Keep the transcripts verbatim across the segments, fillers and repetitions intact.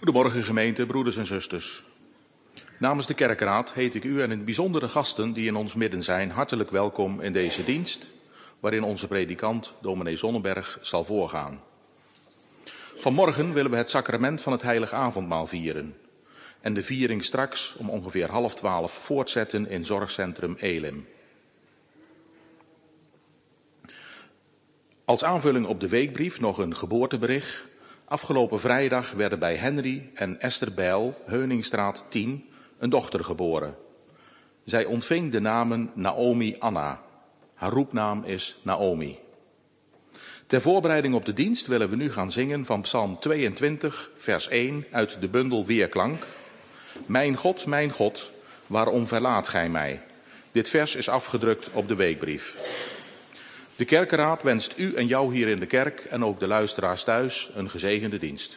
Goedemorgen gemeente, broeders en zusters. Namens de kerkraad heet ik u en in het bijzonder de gasten die in ons midden zijn hartelijk welkom in deze dienst, waarin onze predikant dominee Zonneberg zal voorgaan. Vanmorgen willen we het sacrament van het heilig avondmaal vieren en de viering straks om ongeveer half twaalf voortzetten in zorgcentrum Elim. Als aanvulling op de weekbrief nog een geboortebericht. Afgelopen vrijdag werden bij Henry en Esther Bijl, Heuningstraat tien, een dochter geboren. Zij ontving de namen Naomi Anna. Haar roepnaam is Naomi. Ter voorbereiding op de dienst willen we nu gaan zingen van Psalm tweeëntwintig, vers één uit de bundel Weerklank. Mijn God, mijn God, waarom verlaat gij mij? Dit vers is afgedrukt op de weekbrief. De kerkenraad wenst u en jou hier in de kerk en ook de luisteraars thuis een gezegende dienst.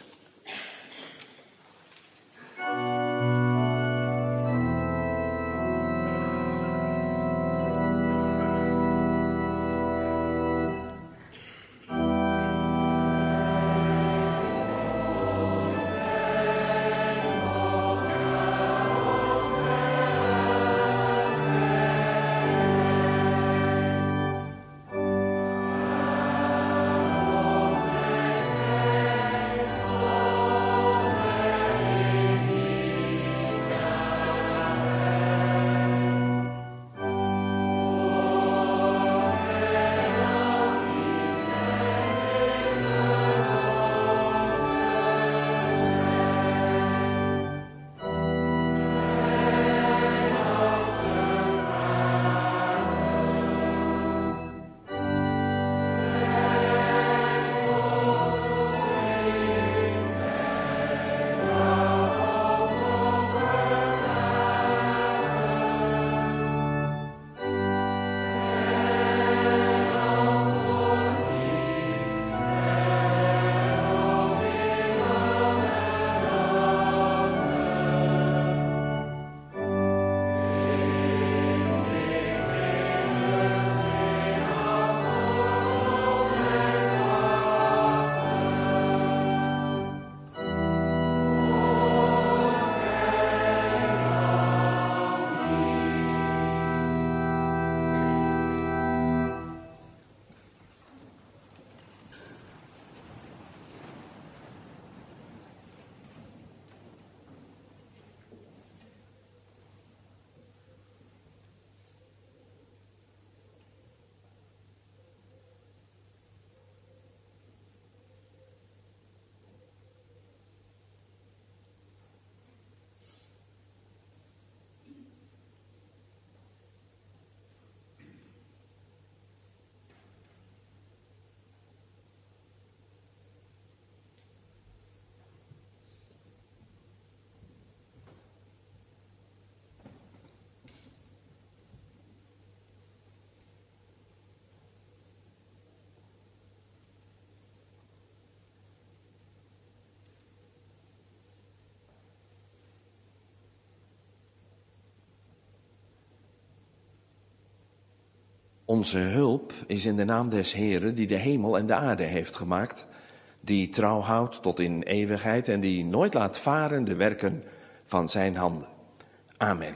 Onze hulp is in de naam des Heeren die de hemel en de aarde heeft gemaakt, die trouw houdt tot in eeuwigheid en die nooit laat varen de werken van zijn handen. Amen.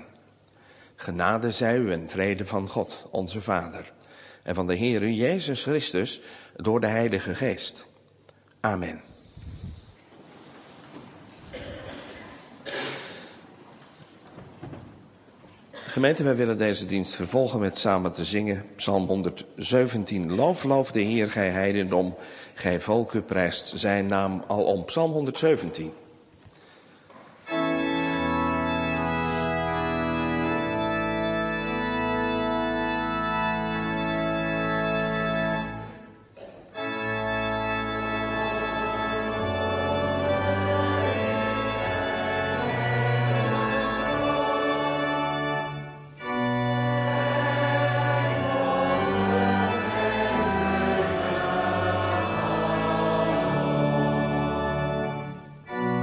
Genade zij u en vrede van God, onze Vader, en van de Heere Jezus Christus door de Heilige Geest. Amen. Gemeente, wij willen deze dienst vervolgen met samen te zingen Psalm honderdzeventien. Loof, loof de Heer, gij heidendom, gij volken prijst zijn naam alom. Psalm honderdzeventien. Amen.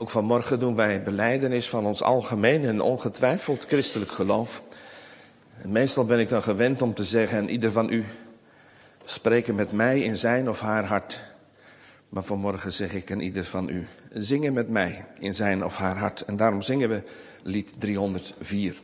Ook vanmorgen doen wij belijdenis van ons algemeen en ongetwijfeld christelijk geloof. En meestal ben ik dan gewend om te zeggen, en ieder van u spreken met mij in zijn of haar hart. Maar vanmorgen zeg ik, en ieder van u zingen met mij in zijn of haar hart. En daarom zingen we lied driehonderdvier.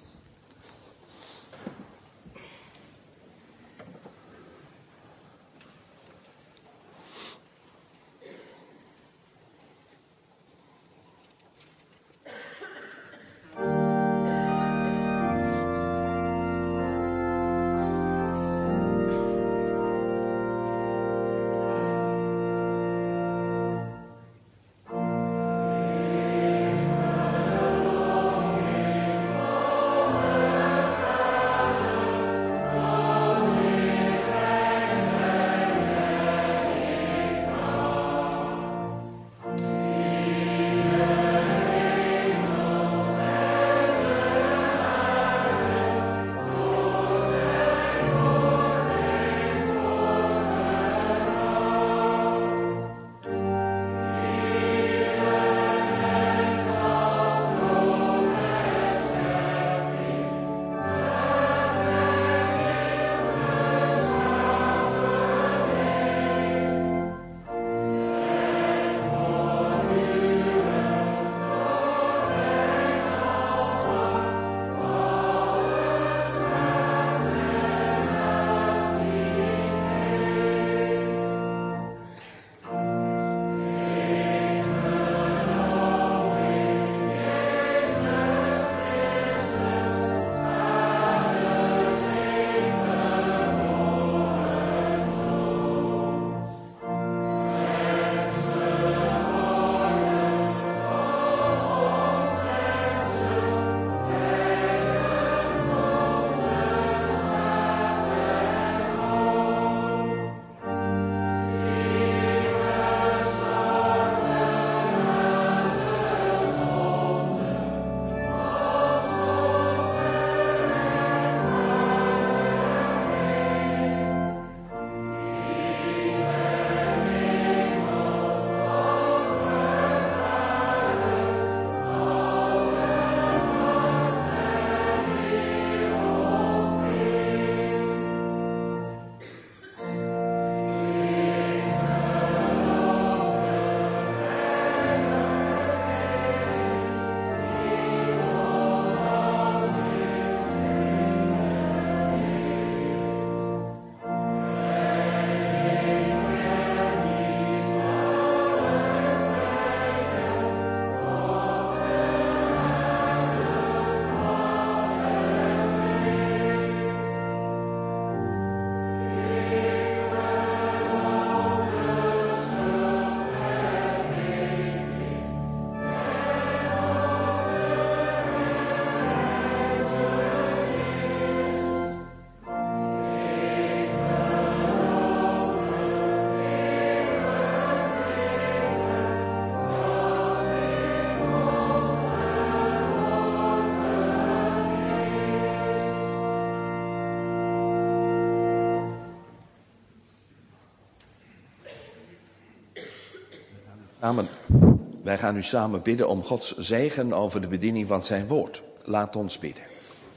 Samen, wij gaan u samen bidden om Gods zegen over de bediening van zijn woord. Laat ons bidden.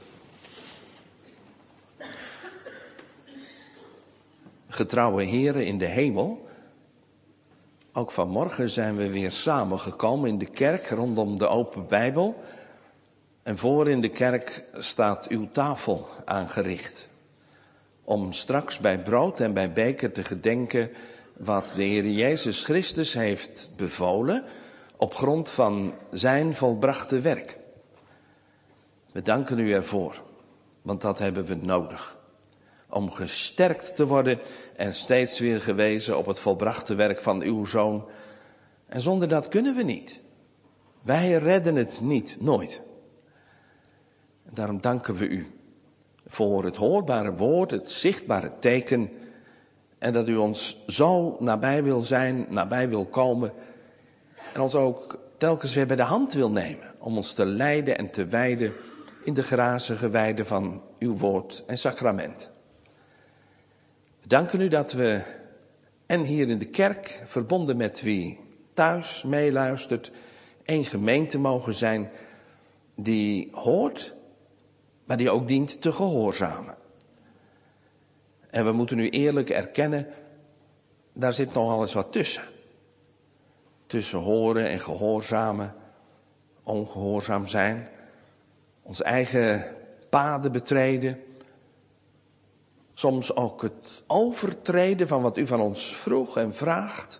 Getrouwe heren in de hemel, ook vanmorgen zijn we weer samengekomen in de kerk rondom de open Bijbel. En voor in de kerk staat uw tafel aangericht. Om straks bij brood en bij beker te gedenken wat de Heer Jezus Christus heeft bevolen op grond van zijn volbrachte werk. We danken u ervoor, want dat hebben we nodig. Om gesterkt te worden en steeds weer gewezen op het volbrachte werk van uw Zoon. En zonder dat kunnen we niet. Wij redden het niet, nooit. En daarom danken we u voor het hoorbare woord, het zichtbare teken. En dat u ons zo nabij wil zijn, nabij wil komen. En ons ook telkens weer bij de hand wil nemen. Om ons te leiden en te wijden in de grazige weide van uw woord en sacrament. We danken u dat we, en hier in de kerk, verbonden met wie thuis meeluistert, één gemeente mogen zijn die hoort, maar die ook dient te gehoorzamen. En we moeten nu eerlijk erkennen, daar zit nogal eens wat tussen. Tussen horen en gehoorzamen, ongehoorzaam zijn, ons eigen paden betreden. Soms ook het overtreden van wat u van ons vroeg en vraagt.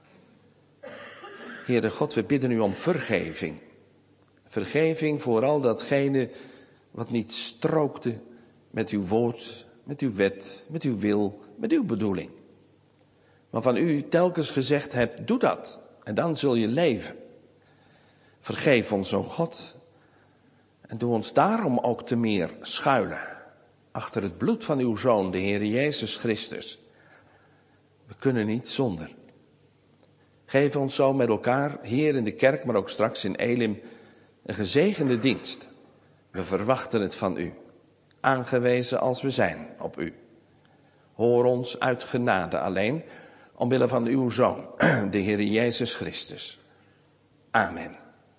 Heere God, we bidden u om vergeving. Vergeving voor al datgene wat niet strookte met uw woord, met uw wet, met uw wil, met uw bedoeling. Waarvan u telkens gezegd hebt, doe dat en dan zul je leven. Vergeef ons, o God, en doe ons daarom ook te meer schuilen achter het bloed van uw Zoon, de Heer Jezus Christus. We kunnen niet zonder. Geef ons zo met elkaar, hier in de kerk, maar ook straks in Elim, een gezegende dienst. We verwachten het van u, aangewezen als we zijn op u. Hoor ons uit genade alleen, omwille van uw Zoon, de Heer Jezus Christus. Amen.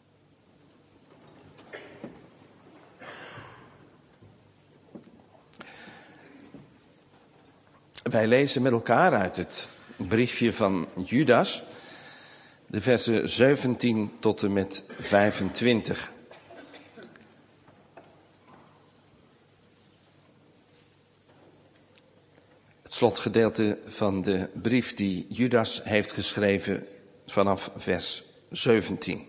Wij lezen met elkaar uit het briefje van Judas, de versen zeventien tot en met vijfentwintig. Het slotgedeelte van de brief die Judas heeft geschreven vanaf vers zeventien.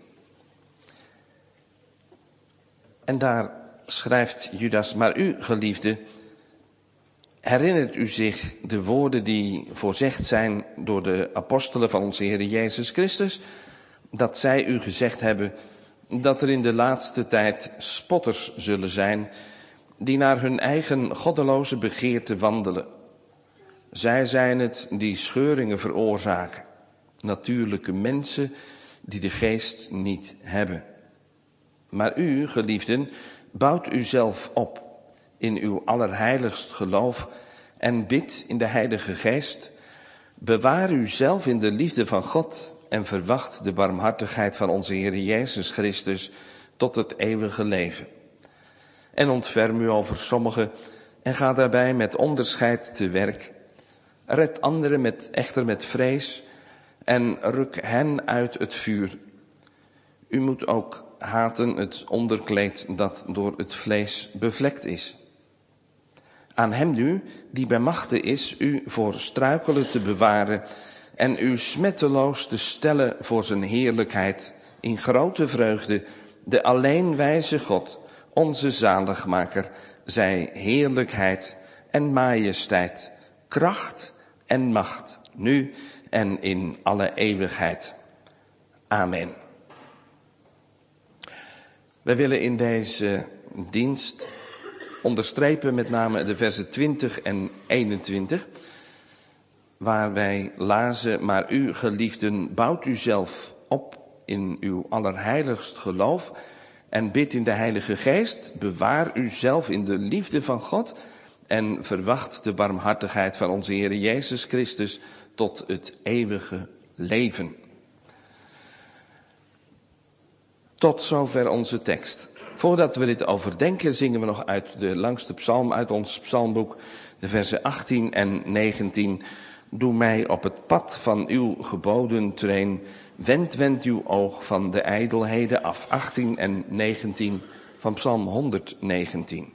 En daar schrijft Judas, maar u, geliefde, herinnert u zich de woorden die voorzegd zijn door de apostelen van onze Heer Jezus Christus, dat zij u gezegd hebben dat er in de laatste tijd spotters zullen zijn, die naar hun eigen goddeloze begeerte wandelen. Zij zijn het die scheuringen veroorzaken, natuurlijke mensen die de geest niet hebben. Maar u, geliefden, bouwt u zelf op in uw allerheiligst geloof en bid in de Heilige Geest. Bewaar u zelf in de liefde van God en verwacht de barmhartigheid van onze Heer Jezus Christus tot het eeuwige leven. En ontferm u over sommigen en ga daarbij met onderscheid te werk. Red anderen met, echter met vrees en ruk hen uit het vuur. U moet ook haten het onderkleed dat door het vlees bevlekt is. Aan hem nu, die bij machte is, u voor struikelen te bewaren en u smetteloos te stellen voor zijn heerlijkheid, in grote vreugde, de alleen wijze God, onze zaligmaker, zij heerlijkheid en majesteit, kracht en macht, nu en in alle eeuwigheid. Amen. Wij willen in deze dienst onderstrepen met name de versen twintig en eenentwintig, waar wij lazen, maar u, geliefden, bouwt u zelf op in uw allerheiligst geloof en bid in de Heilige Geest, bewaar u zelf in de liefde van God en verwacht de barmhartigheid van onze Heer Jezus Christus tot het eeuwige leven. Tot zover onze tekst. Voordat we dit overdenken, zingen we nog uit de langste psalm uit ons psalmboek, de versen achttien en negentien. Doe mij op het pad van uw geboden train, wend, wend uw oog van de ijdelheden af. achttien en negentien van psalm honderdnegentien.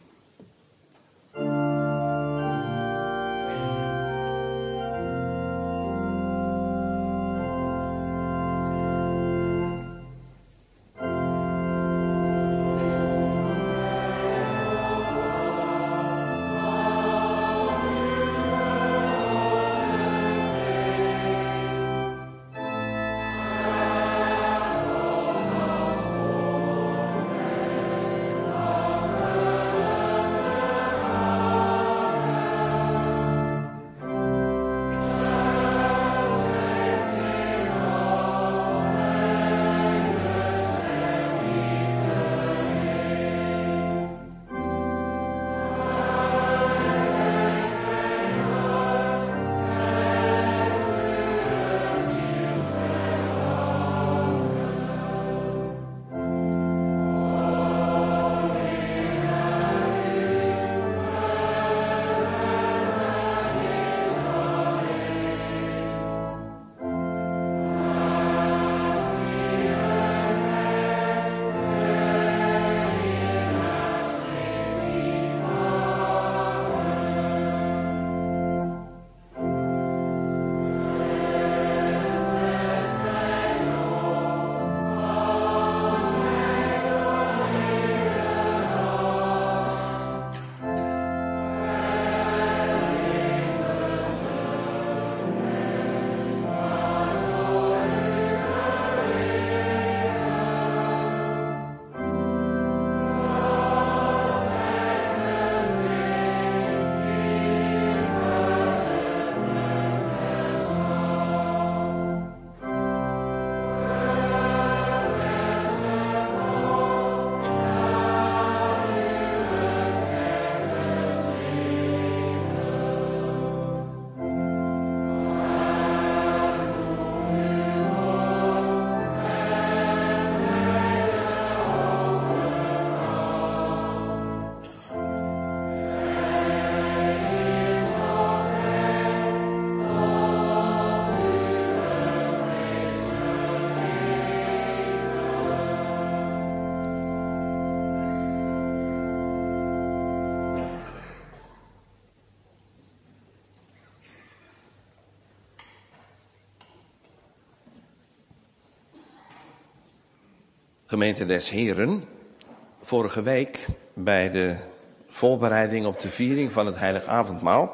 Gemeente des Heren, vorige week bij de voorbereiding op de viering van het Heilig Avondmaal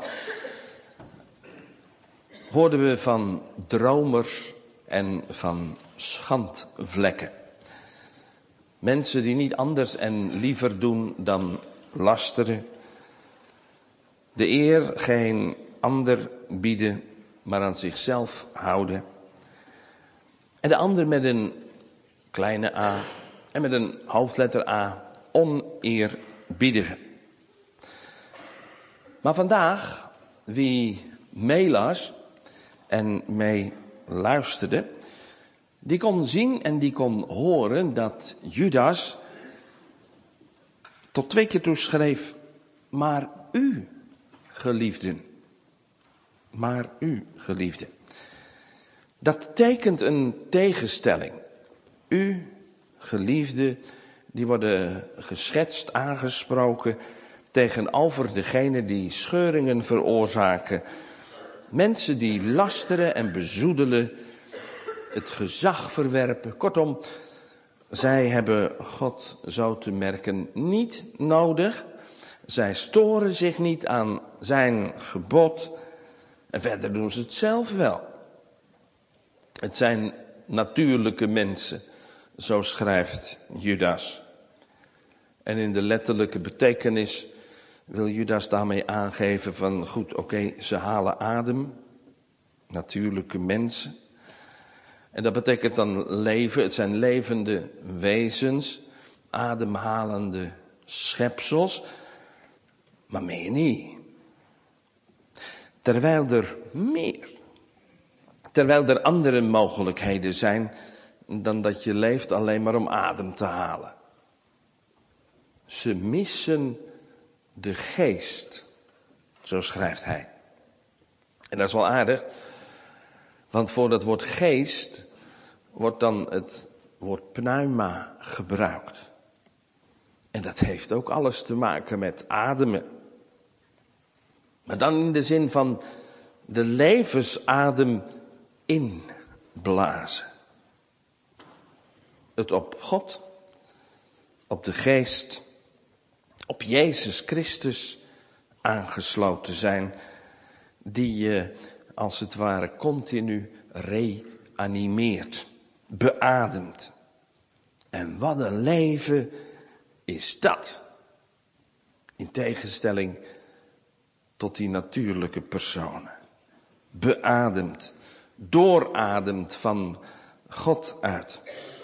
hoorden we van dromers en van schandvlekken. Mensen die niet anders en liever doen dan lasteren. De eer geen ander bieden, maar aan zichzelf houden. En de ander met een kleine a en met een hoofdletter a, oneerbiedigen. Maar vandaag, wie meelas en mee luisterde, die kon zien en die kon horen dat Judas tot twee keer toe schreef, maar u, geliefden, maar u, geliefden. Dat tekent een tegenstelling. U, geliefden, die worden geschetst, aangesproken tegenover degene die scheuringen veroorzaken. Mensen die lasteren en bezoedelen, het gezag verwerpen. Kortom, zij hebben God zo te merken niet nodig. Zij storen zich niet aan zijn gebod. En verder doen ze het zelf wel. Het zijn natuurlijke mensen, zo schrijft Judas. En in de letterlijke betekenis wil Judas daarmee aangeven van goed, oké, okay, ze halen adem. Natuurlijke mensen. En dat betekent dan leven, het zijn levende wezens, ademhalende schepsels, maar meer niet. Terwijl er meer, terwijl er andere mogelijkheden zijn dan dat je leeft alleen maar om adem te halen. Ze missen de geest, zo schrijft hij. En dat is wel aardig. Want voor dat woord geest wordt dan het woord pneuma gebruikt. En dat heeft ook alles te maken met ademen. Maar dan in de zin van de levensadem inblazen. Het op God, op de geest, op Jezus Christus aangesloten zijn, die je als het ware continu reanimeert, beademt. En wat een leven is dat, in tegenstelling tot die natuurlijke personen. Beademt, doorademt van God uit.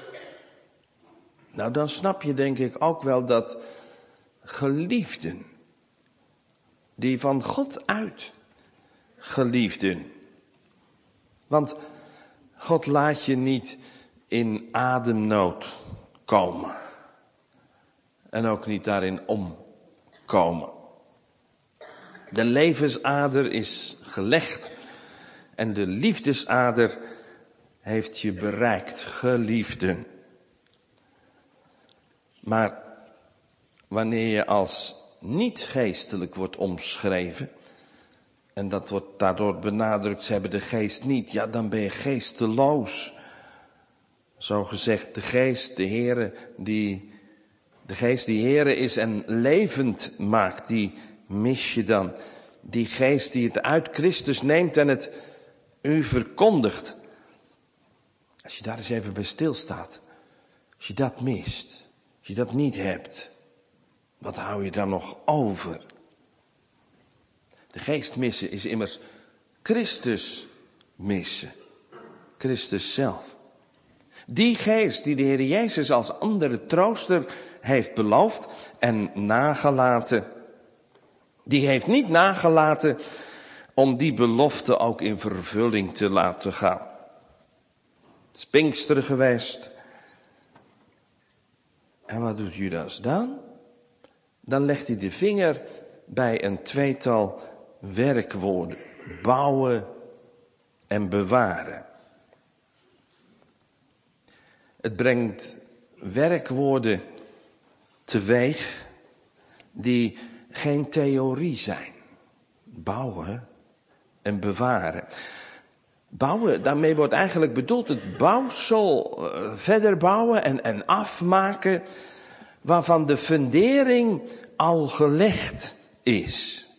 Nou, dan snap je denk ik ook wel dat geliefden, die van God uit geliefden. Want God laat je niet in ademnood komen. En ook niet daarin omkomen. De levensader is gelegd. En de liefdesader heeft je bereikt, geliefden. Maar wanneer je als niet geestelijk wordt omschreven, en dat wordt daardoor benadrukt, ze hebben de geest niet, ja, dan ben je geesteloos. Zo gezegd, de geest, de Heere, die, de geest die Heere is en levend maakt, die mis je dan. Die geest die het uit Christus neemt en het u verkondigt. Als je daar eens even bij stilstaat, als je dat mist, als je dat niet hebt, wat hou je dan nog over? De geest missen is immers Christus missen. Christus zelf. Die geest die de Heer Jezus als andere trooster heeft beloofd en nagelaten. Die heeft niet nagelaten om die belofte ook in vervulling te laten gaan. Het is Pinksteren geweest. En wat doet Judas dan? Dan legt hij de vinger bij een tweetal werkwoorden. Bouwen en bewaren. Het brengt werkwoorden teweeg die geen theorie zijn. Bouwen en bewaren. Bouwen, daarmee wordt eigenlijk bedoeld het bouwsel uh, verder bouwen en, en afmaken, waarvan de fundering al gelegd is.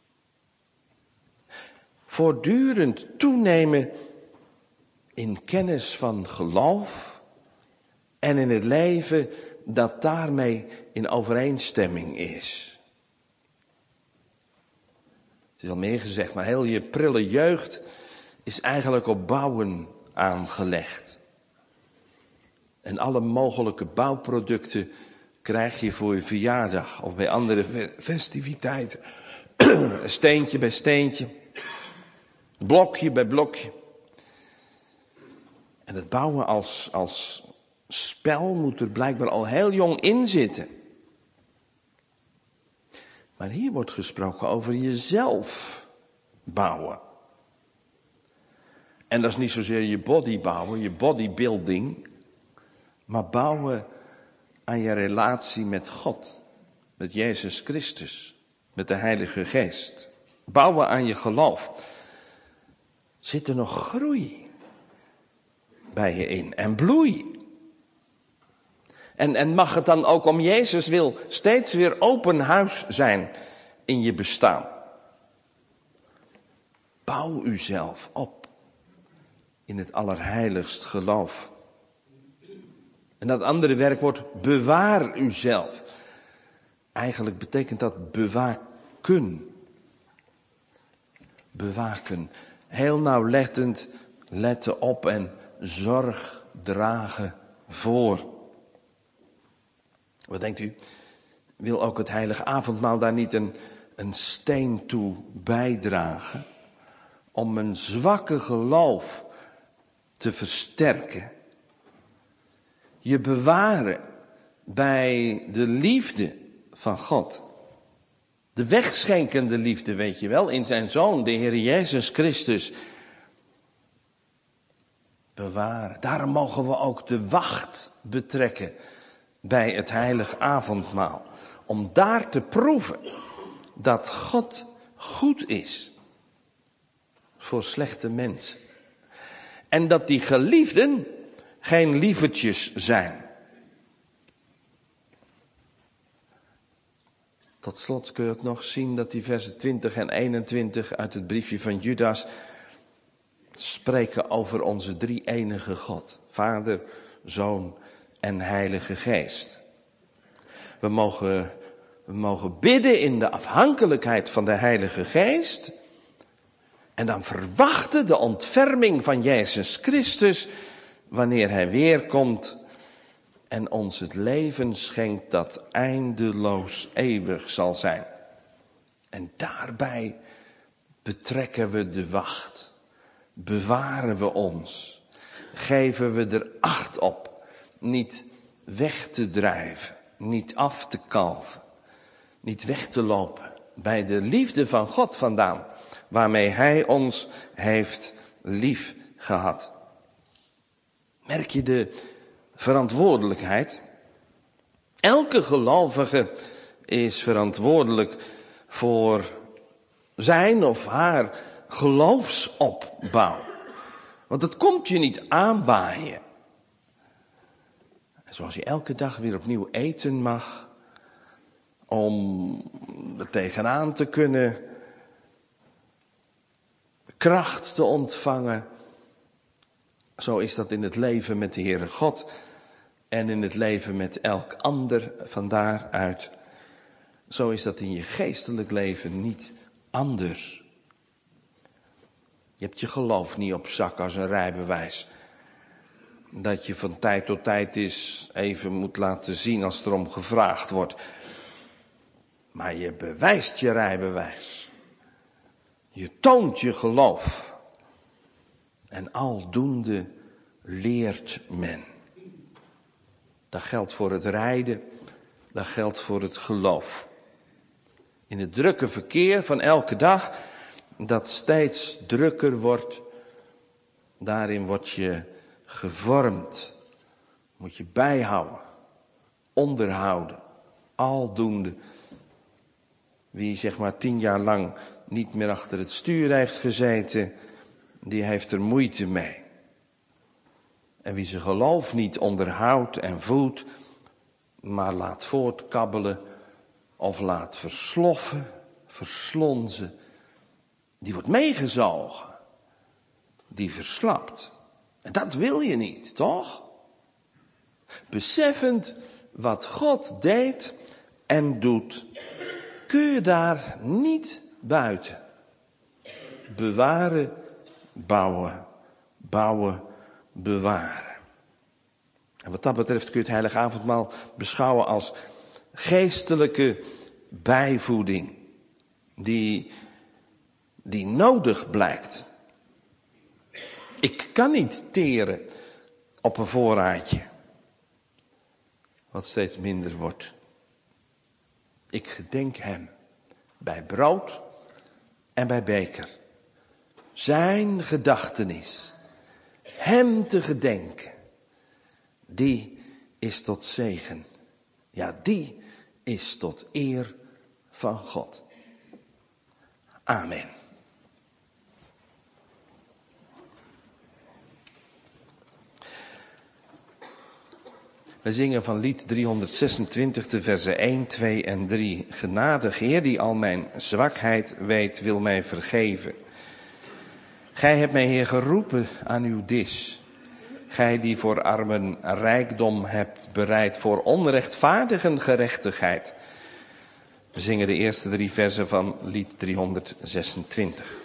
Voortdurend toenemen in kennis van geloof en in het leven dat daarmee in overeenstemming is. Het is al meer gezegd, maar heel je prille jeugd is eigenlijk op bouwen aangelegd. En alle mogelijke bouwproducten krijg je voor je verjaardag of bij andere festiviteiten. Steentje bij steentje, blokje bij blokje. En het bouwen als, als spel moet er blijkbaar al heel jong in zitten. Maar hier wordt gesproken over jezelf bouwen. En dat is niet zozeer je body bouwen, je bodybuilding, maar bouwen aan je relatie met God, met Jezus Christus, met de Heilige Geest. Bouwen aan je geloof. Zit er nog groei bij je in en bloei? En, en mag het dan ook om Jezus wil steeds weer open huis zijn in je bestaan? Bouw uzelf op in het allerheiligst geloof. En dat andere werkwoord, bewaar uzelf. Eigenlijk betekent dat bewaken. Bewaken. Heel nauwlettend letten op en zorg dragen voor. Wat denkt u? Wil ook het heilige avondmaal daar niet een, een steen toe bijdragen? Om een zwakke geloof te versterken. Je bewaren bij de liefde van God. De wegschenkende liefde, weet je wel, in zijn Zoon, de Heer Jezus Christus. Bewaren. Daarom mogen we ook de wacht betrekken bij het heilig avondmaal. Om daar te proeven dat God goed is voor slechte mensen. En dat die geliefden geen lievertjes zijn. Tot slot kun je ook nog zien dat die versen twintig en eenentwintig uit het briefje van Judas spreken over onze drie-enige God. Vader, Zoon en Heilige Geest. We mogen, we mogen bidden in de afhankelijkheid van de Heilige Geest. En dan verwachten de ontferming van Jezus Christus wanneer Hij weerkomt en ons het leven schenkt dat eindeloos eeuwig zal zijn. En daarbij betrekken we de wacht, bewaren we ons, geven we er acht op, niet weg te drijven, niet af te kalven, niet weg te lopen bij de liefde van God vandaan, waarmee Hij ons heeft lief gehad. Merk je de verantwoordelijkheid? Elke gelovige is verantwoordelijk voor zijn of haar geloofsopbouw. Want het komt je niet aanwaaien. Zoals je elke dag weer opnieuw eten mag, om er tegenaan te kunnen, kracht te ontvangen. Zo is dat in het leven met de Heere God en in het leven met elk ander van daaruit. Zo is dat in je geestelijk leven niet anders. Je hebt je geloof niet op zak als een rijbewijs. Dat je van tijd tot tijd eens even moet laten zien als er om gevraagd wordt. Maar je bewijst je rijbewijs. Je toont je geloof. En aldoende leert men. Dat geldt voor het rijden, dat geldt voor het geloof. In het drukke verkeer van elke dag, dat steeds drukker wordt, daarin word je gevormd. Moet je bijhouden, onderhouden, aldoende. Wie zeg maar tien jaar lang niet meer achter het stuur heeft gezeten, die heeft er moeite mee. En wie zijn geloof niet onderhoudt en voedt, maar laat voortkabbelen of laat versloffen, verslonzen, die wordt meegezogen, die verslapt. En dat wil je niet, toch? Beseffend wat God deed en doet, kun je daar niet buiten. Bewaren, bouwen, bouwen, bewaren. En wat dat betreft kun je het heilige avondmaal beschouwen als geestelijke bijvoeding. Die, die nodig blijkt. Ik kan niet teren op een voorraadje. Wat steeds minder wordt. Ik gedenk hem bij brood en bij beker. Zijn gedachtenis. Hem te gedenken. Die is tot zegen. Ja, die is tot eer van God. Amen. We zingen van lied driehonderdzesentwintig de versen één, twee en drie. Genadig Heer, die al mijn zwakheid weet, wil mij vergeven. Gij hebt mij, Heer, geroepen aan uw dis. Gij die voor armen rijkdom hebt bereid, voor onrechtvaardigen gerechtigheid. We zingen de eerste drie versen van lied driehonderdzesentwintig.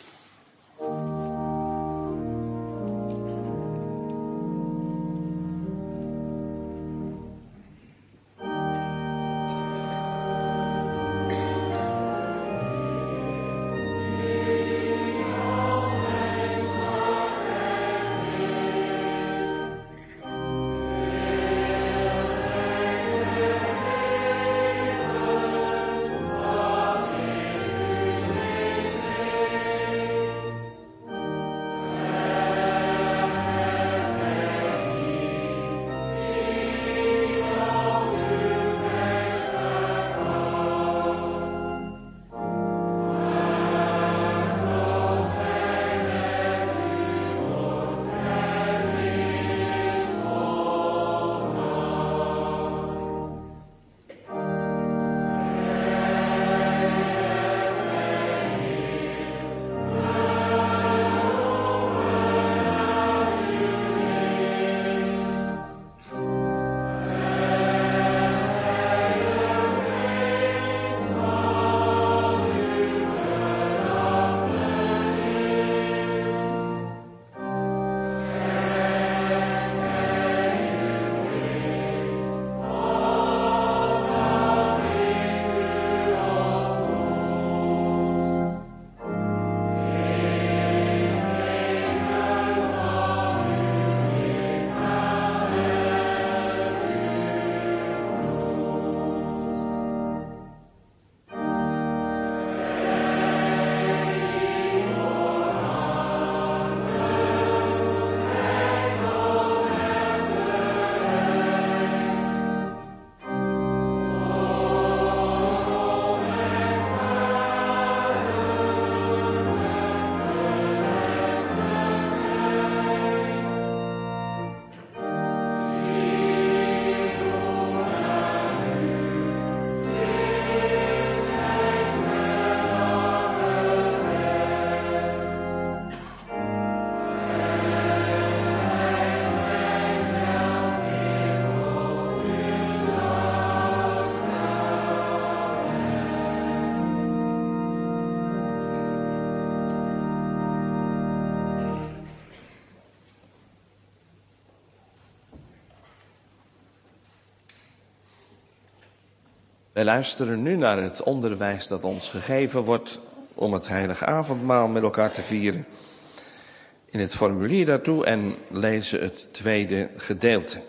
Wij luisteren nu naar het onderwijs dat ons gegeven wordt om het heilige avondmaal met elkaar te vieren. In het formulier daartoe en lezen het tweede gedeelte.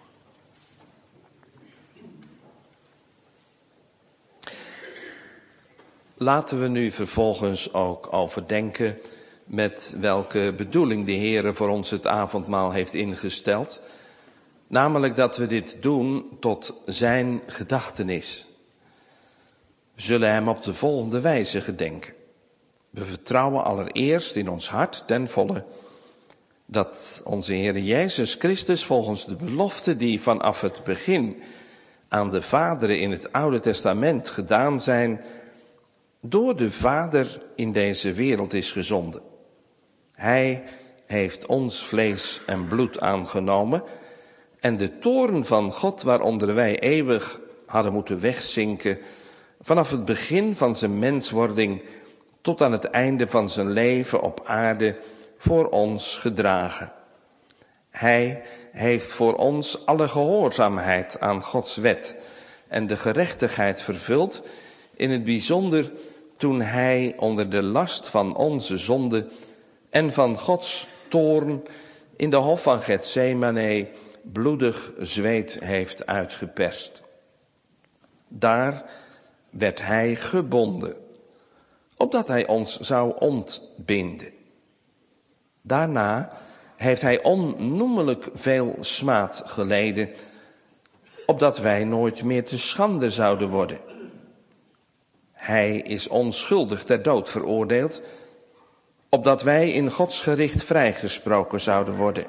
Laten we nu vervolgens ook overdenken met welke bedoeling de Heere voor ons het avondmaal heeft ingesteld. Namelijk dat we dit doen tot zijn gedachtenis. We zullen hem op de volgende wijze gedenken. We vertrouwen allereerst in ons hart ten volle dat onze Heer Jezus Christus volgens de belofte die vanaf het begin aan de vaderen in het Oude Testament gedaan zijn, door de Vader in deze wereld is gezonden. Hij heeft ons vlees en bloed aangenomen en de toorn van God waaronder wij eeuwig hadden moeten wegzinken, vanaf het begin van zijn menswording tot aan het einde van zijn leven op aarde voor ons gedragen. Hij heeft voor ons alle gehoorzaamheid aan Gods wet en de gerechtigheid vervuld, in het bijzonder toen hij onder de last van onze zonde en van Gods toorn in de hof van Getsemane bloedig zweet heeft uitgeperst. Daar werd hij gebonden, opdat hij ons zou ontbinden. Daarna heeft hij onnoemelijk veel smaad geleden, opdat wij nooit meer te schande zouden worden. Hij is onschuldig ter dood veroordeeld, opdat wij in Gods gericht vrijgesproken zouden worden.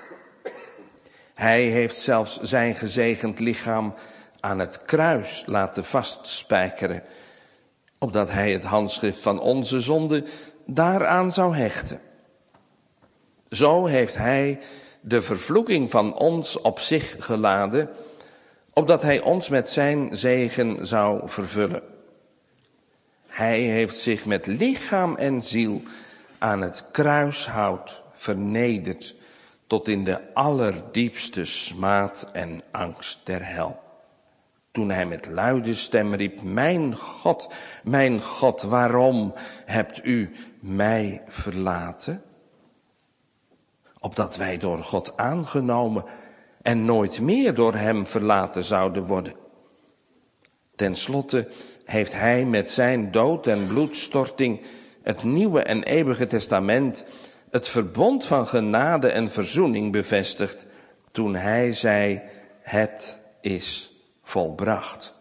Hij heeft zelfs zijn gezegend lichaam aan het kruis laten vastspijkeren, opdat hij het handschrift van onze zonde daaraan zou hechten. Zo heeft hij de vervloeking van ons op zich geladen, opdat hij ons met zijn zegen zou vervullen. Hij heeft zich met lichaam en ziel aan het kruishout vernederd, tot in de allerdiepste smaad en angst der hel. Toen hij met luide stem riep, mijn God, mijn God, waarom hebt u mij verlaten? Opdat wij door God aangenomen en nooit meer door hem verlaten zouden worden. Ten slotte heeft hij met zijn dood en bloedstorting het nieuwe en eeuwige testament, het verbond van genade en verzoening bevestigd, toen hij zei, het is volbracht.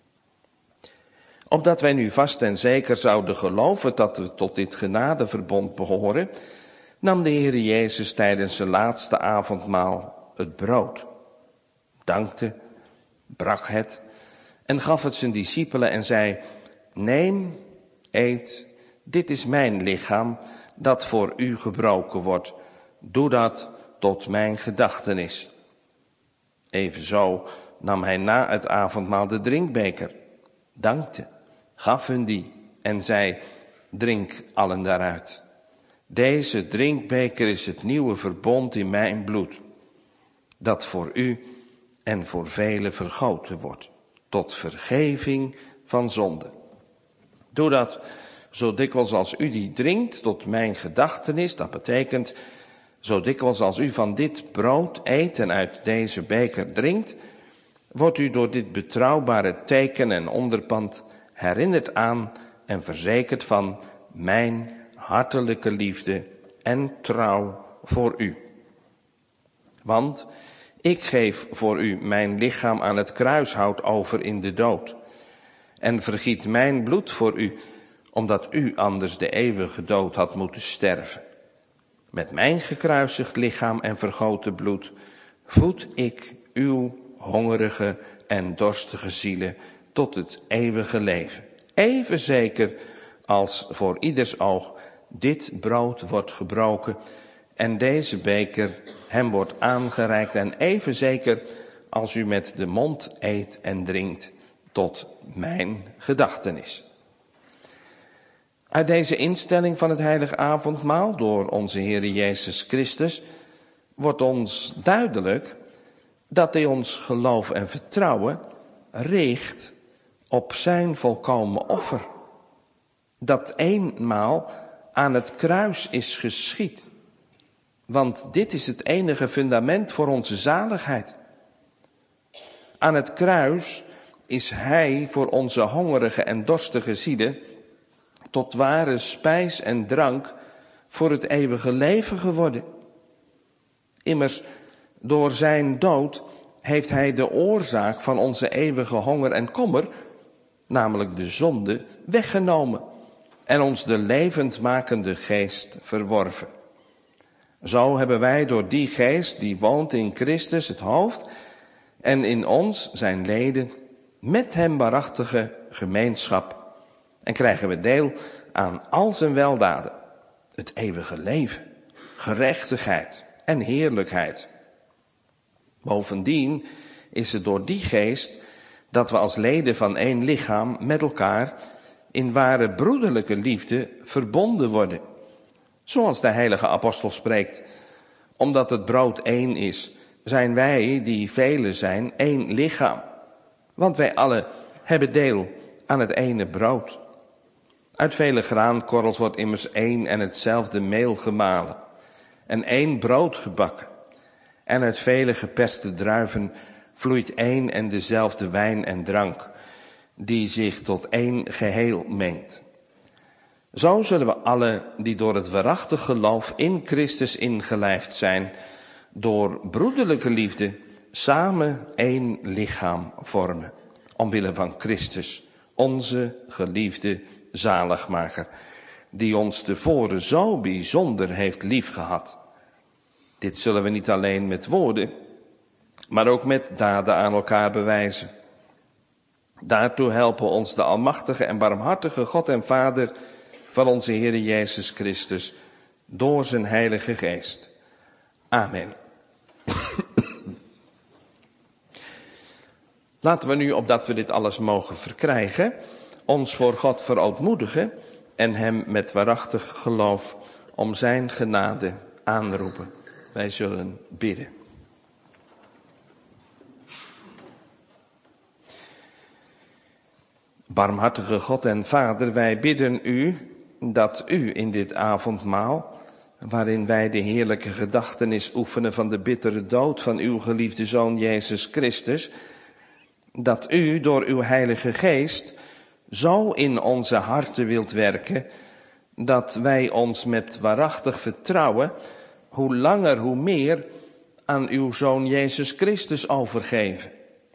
Opdat wij nu vast en zeker zouden geloven dat we tot dit genadeverbond behoren, nam de Heer Jezus tijdens zijn laatste avondmaal het brood, dankte, brak het en gaf het zijn discipelen en zei, neem, eet, dit is mijn lichaam dat voor u gebroken wordt. Doe dat tot mijn gedachtenis. Evenzo nam hij na het avondmaal de drinkbeker, dankte, gaf hun die en zei, drink allen daaruit. Deze drinkbeker is het nieuwe verbond in mijn bloed, dat voor u en voor velen vergoten wordt, tot vergeving van zonde. Doe dat zo dikwijls als u die drinkt tot mijn gedachtenis, dat betekent, zo dikwijls als u van dit brood eet en uit deze beker drinkt, wordt u door dit betrouwbare teken en onderpand herinnerd aan en verzekerd van mijn hartelijke liefde en trouw voor u. Want ik geef voor u mijn lichaam aan het kruishout over in de dood en vergiet mijn bloed voor u, omdat u anders de eeuwige dood had moeten sterven. Met mijn gekruisigd lichaam en vergoten bloed voed ik uw hongerige en dorstige zielen tot het eeuwige leven. Even zeker als voor ieders oog dit brood wordt gebroken en deze beker hem wordt aangereikt, en even zeker als u met de mond eet en drinkt tot mijn gedachtenis. Uit deze instelling van het heilige avondmaal door onze Heer Jezus Christus wordt ons duidelijk dat hij ons geloof en vertrouwen richt op zijn volkomen offer, dat eenmaal aan het kruis is geschied. Want dit is het enige fundament voor onze zaligheid. Aan het kruis is hij voor onze hongerige en dorstige zielen tot ware spijs en drank voor het eeuwige leven geworden. Immers, door zijn dood heeft hij de oorzaak van onze eeuwige honger en kommer, namelijk de zonde, weggenomen en ons de levendmakende geest verworven. Zo hebben wij door die geest die woont in Christus het hoofd en in ons zijn leden met hem waarachtige gemeenschap en krijgen we deel aan al zijn weldaden, het eeuwige leven, gerechtigheid en heerlijkheid. Bovendien is het door die geest dat we als leden van één lichaam met elkaar in ware broederlijke liefde verbonden worden. Zoals de heilige apostel spreekt, omdat het brood één is, zijn wij, die velen zijn, één lichaam. Want wij allen hebben deel aan het ene brood. Uit vele graankorrels wordt immers één en hetzelfde meel gemalen en één brood gebakken. En uit vele geperste druiven vloeit één en dezelfde wijn en drank, die zich tot één geheel mengt. Zo zullen we allen die door het waarachtig geloof in Christus ingelijfd zijn, door broederlijke liefde samen één lichaam vormen, omwille van Christus, onze geliefde zaligmaker, die ons tevoren zo bijzonder heeft liefgehad. Dit zullen we niet alleen met woorden, maar ook met daden aan elkaar bewijzen. Daartoe helpen ons de almachtige en barmhartige God en Vader van onze Heer Jezus Christus door zijn Heilige Geest. Amen. Laten we nu, opdat we dit alles mogen verkrijgen, ons voor God verootmoedigen en hem met waarachtig geloof om zijn genade aanroepen. Wij zullen bidden. Barmhartige God en Vader, wij bidden u dat u in dit avondmaal, waarin wij de heerlijke gedachtenis oefenen van de bittere dood van uw geliefde Zoon Jezus Christus, dat u door uw Heilige Geest zo in onze harten wilt werken, dat wij ons met waarachtig vertrouwen, hoe langer hoe meer, aan uw Zoon Jezus Christus overgeven.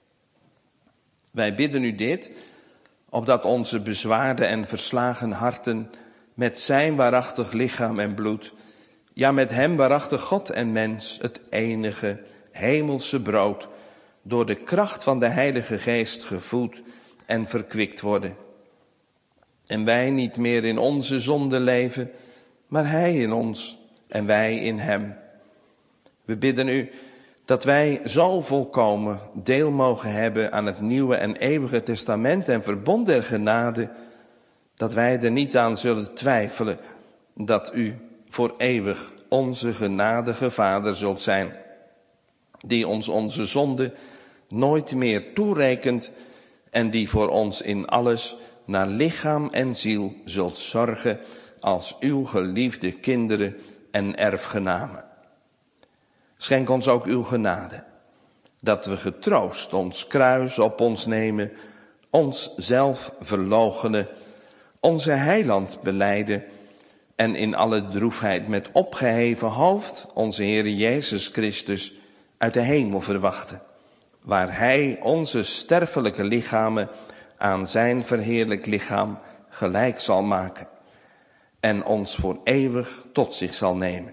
Wij bidden u dit, opdat onze bezwaarde en verslagen harten met zijn waarachtig lichaam en bloed, ja met hem waarachtig God en mens, het enige hemelse brood, door de kracht van de Heilige Geest gevoed en verkwikt worden. En wij niet meer in onze zonde leven, maar hij in ons en wij in hem. We bidden u dat wij zo volkomen deel mogen hebben aan het nieuwe en eeuwige testament en verbond der genade, dat wij er niet aan zullen twijfelen dat u voor eeuwig onze genadige Vader zult zijn, die ons onze zonde nooit meer toerekent en die voor ons in alles naar lichaam en ziel zult zorgen als uw geliefde kinderen en erfgenamen. Schenk ons ook uw genade, dat we getroost ons kruis op ons nemen, ons zelf verloochenen, onze heiland belijden en in alle droefheid met opgeheven hoofd onze Heer Jezus Christus uit de hemel verwachten, waar hij onze sterfelijke lichamen aan zijn verheerlijk lichaam gelijk zal maken en ons voor eeuwig tot zich zal nemen.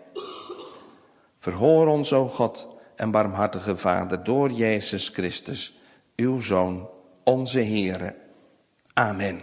Verhoor ons, o God en barmhartige Vader, door Jezus Christus, uw Zoon, onze Heere. Amen.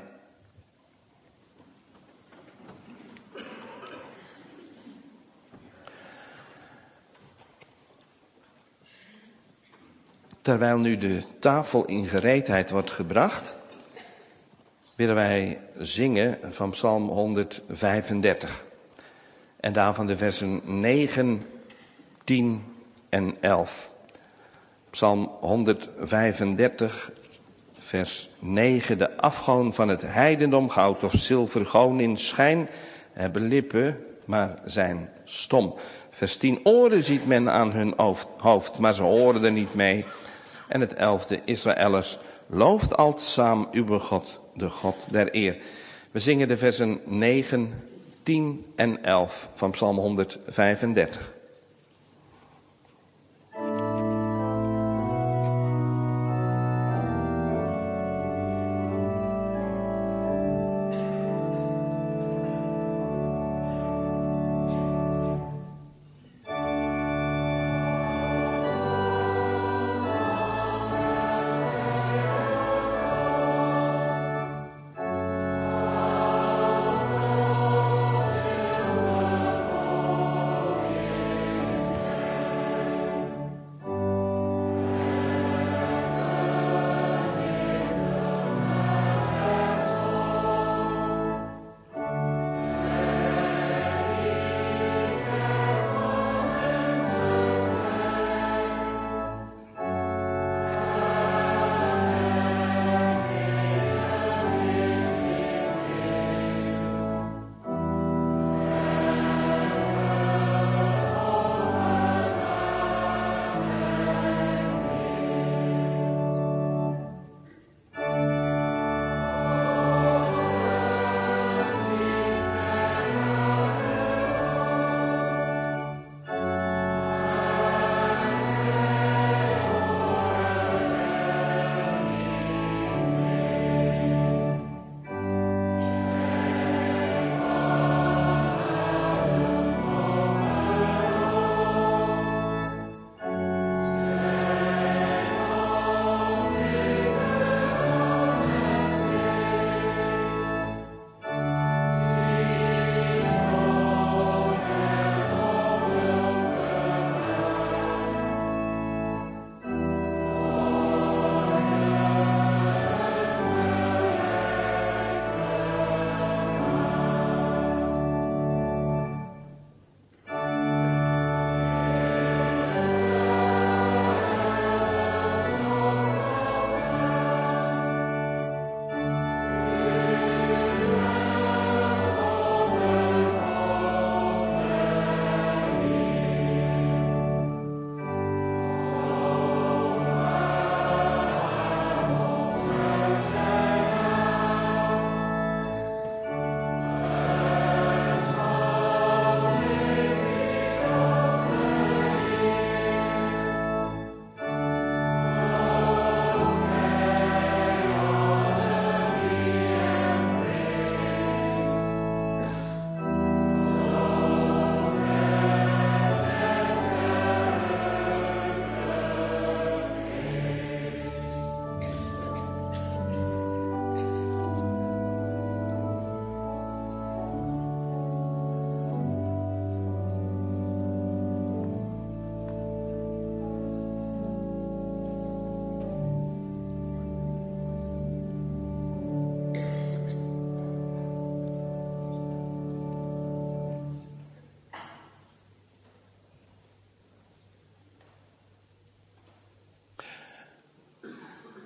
Terwijl nu de tafel in gereedheid wordt gebracht, willen wij zingen van Psalm honderdvijfendertig. En daarvan de versen negen, tien en elf. Psalm honderdvijfendertig, vers negen. De afgoon van het heidendom, goud of zilver, goon in schijn, hebben lippen, maar zijn stom. Vers tien. Oren ziet men aan hun hoofd, maar ze horen er niet mee. En het elfde. Israëllers, looft altzaam uw God, de God der eer. We zingen de versen negen, tien en elf van Psalm honderdvijfendertig.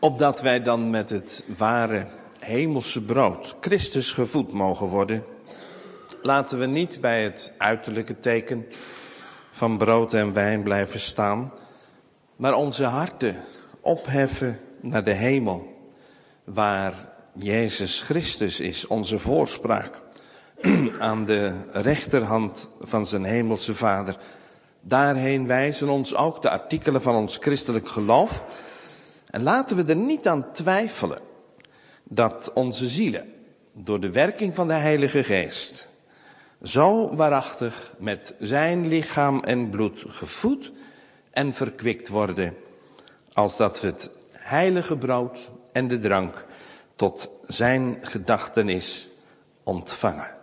Opdat wij dan met het ware hemelse brood Christus gevoed mogen worden, laten we niet bij het uiterlijke teken van brood en wijn blijven staan, maar onze harten opheffen naar de hemel, waar Jezus Christus is, onze voorspraak, aan de rechterhand van zijn hemelse Vader. Daarheen wijzen ons ook de artikelen van ons christelijk geloof. En laten we er niet aan twijfelen dat onze zielen door de werking van de Heilige Geest zo waarachtig met zijn lichaam en bloed gevoed en verkwikt worden, als dat we het heilige brood en de drank tot zijn gedachtenis ontvangen.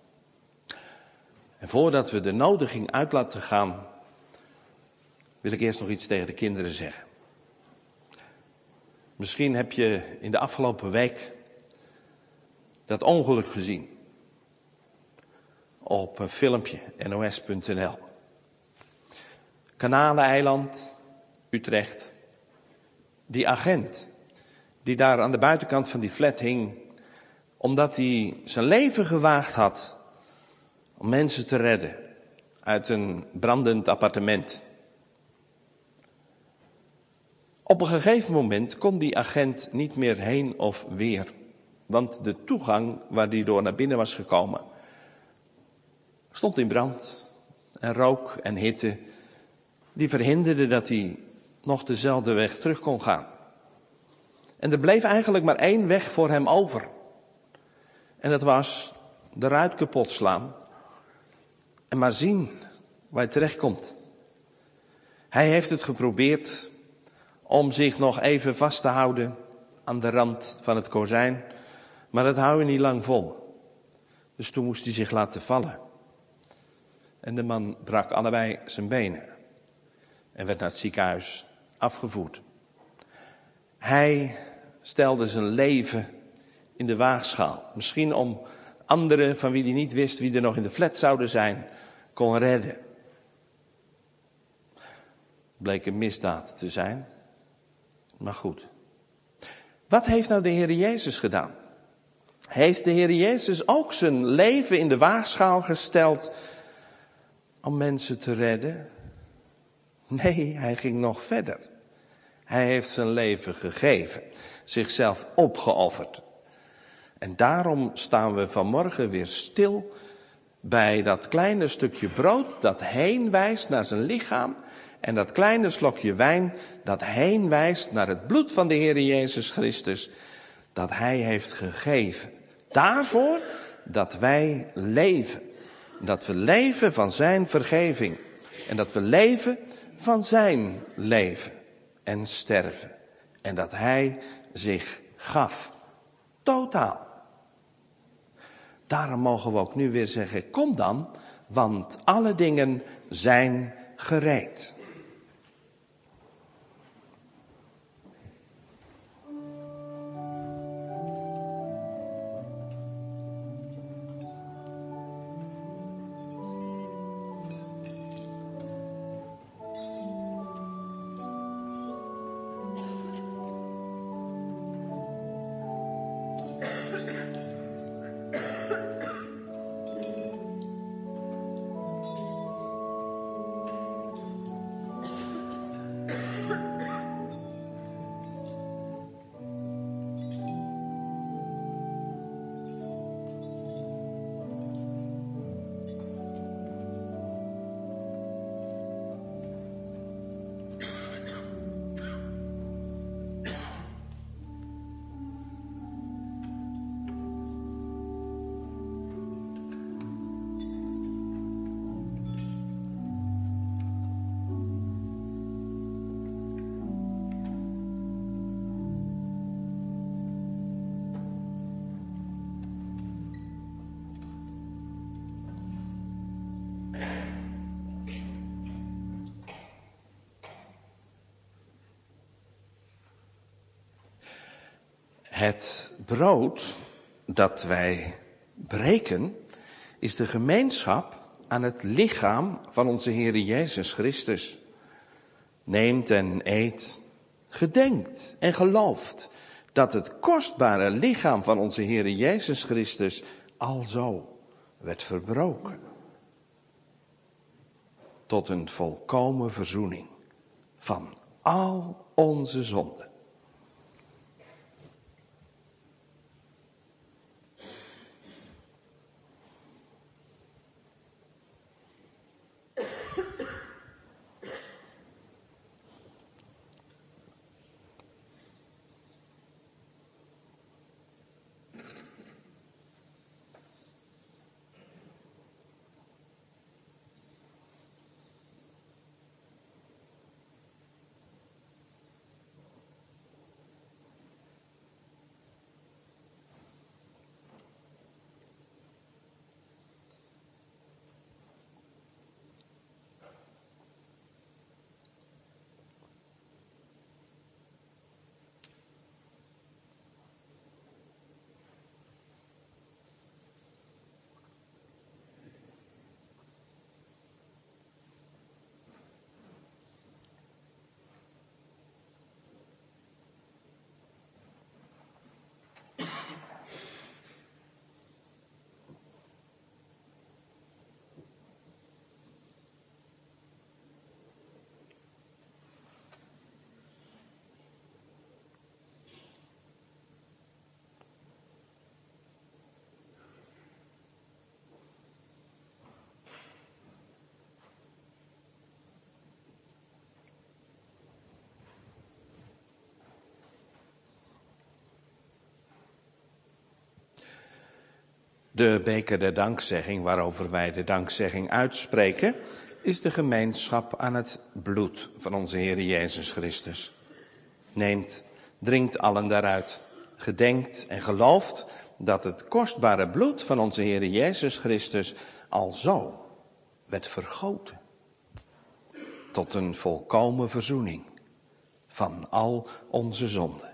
En voordat we de nodiging uit laten gaan, wil ik eerst nog iets tegen de kinderen zeggen. Misschien heb je in de afgelopen week dat ongeluk gezien op een filmpje, N O S punt N L. Kanaleneiland, Utrecht. Die agent die daar aan de buitenkant van die flat hing, omdat hij zijn leven gewaagd had om mensen te redden uit een brandend appartement. Op een gegeven moment kon die agent niet meer heen of weer, want de toegang waar hij door naar binnen was gekomen stond in brand en rook en hitte die verhinderde dat hij nog dezelfde weg terug kon gaan. En er bleef eigenlijk maar één weg voor hem over. En dat was de ruit kapot slaan en maar zien waar hij terecht komt. Hij heeft het geprobeerd om zich nog even vast te houden aan de rand van het kozijn, maar dat hou je niet lang vol. Dus toen moest hij zich laten vallen. En de man brak allebei zijn benen en werd naar het ziekenhuis afgevoerd. Hij stelde zijn leven in de waagschaal. Misschien om anderen van wie hij niet wist wie er nog in de flat zouden zijn, kon redden. Bleek een misdaad te zijn. Maar goed. Wat heeft nou de Heer Jezus gedaan? Heeft de Heer Jezus ook zijn leven in de waagschaal gesteld om mensen te redden? Nee, hij ging nog verder. Hij heeft zijn leven gegeven, zichzelf opgeofferd. En daarom staan we vanmorgen weer stil bij dat kleine stukje brood dat heen wijst naar zijn lichaam en dat kleine slokje wijn dat heen wijst naar het bloed van de Heer Jezus Christus dat hij heeft gegeven. Daarvoor dat wij leven. Dat we leven van zijn vergeving. En dat we leven van zijn leven en sterven. En dat hij zich gaf. Totaal. Daarom mogen we ook nu weer zeggen, kom dan, want alle dingen zijn gereed. Het brood dat wij breken is de gemeenschap aan het lichaam van onze Heer Jezus Christus. Neemt en eet gedenkt en gelooft dat het kostbare lichaam van onze Heere Jezus Christus alzo werd verbroken. Tot een volkomen verzoening van al onze zonden. De beker der dankzegging, waarover wij de dankzegging uitspreken, is de gemeenschap aan het bloed van onze Heere Jezus Christus. Neemt, drinkt allen daaruit, gedenkt en gelooft dat het kostbare bloed van onze Heere Jezus Christus alzo werd vergoten. Tot een volkomen verzoening van al onze zonden.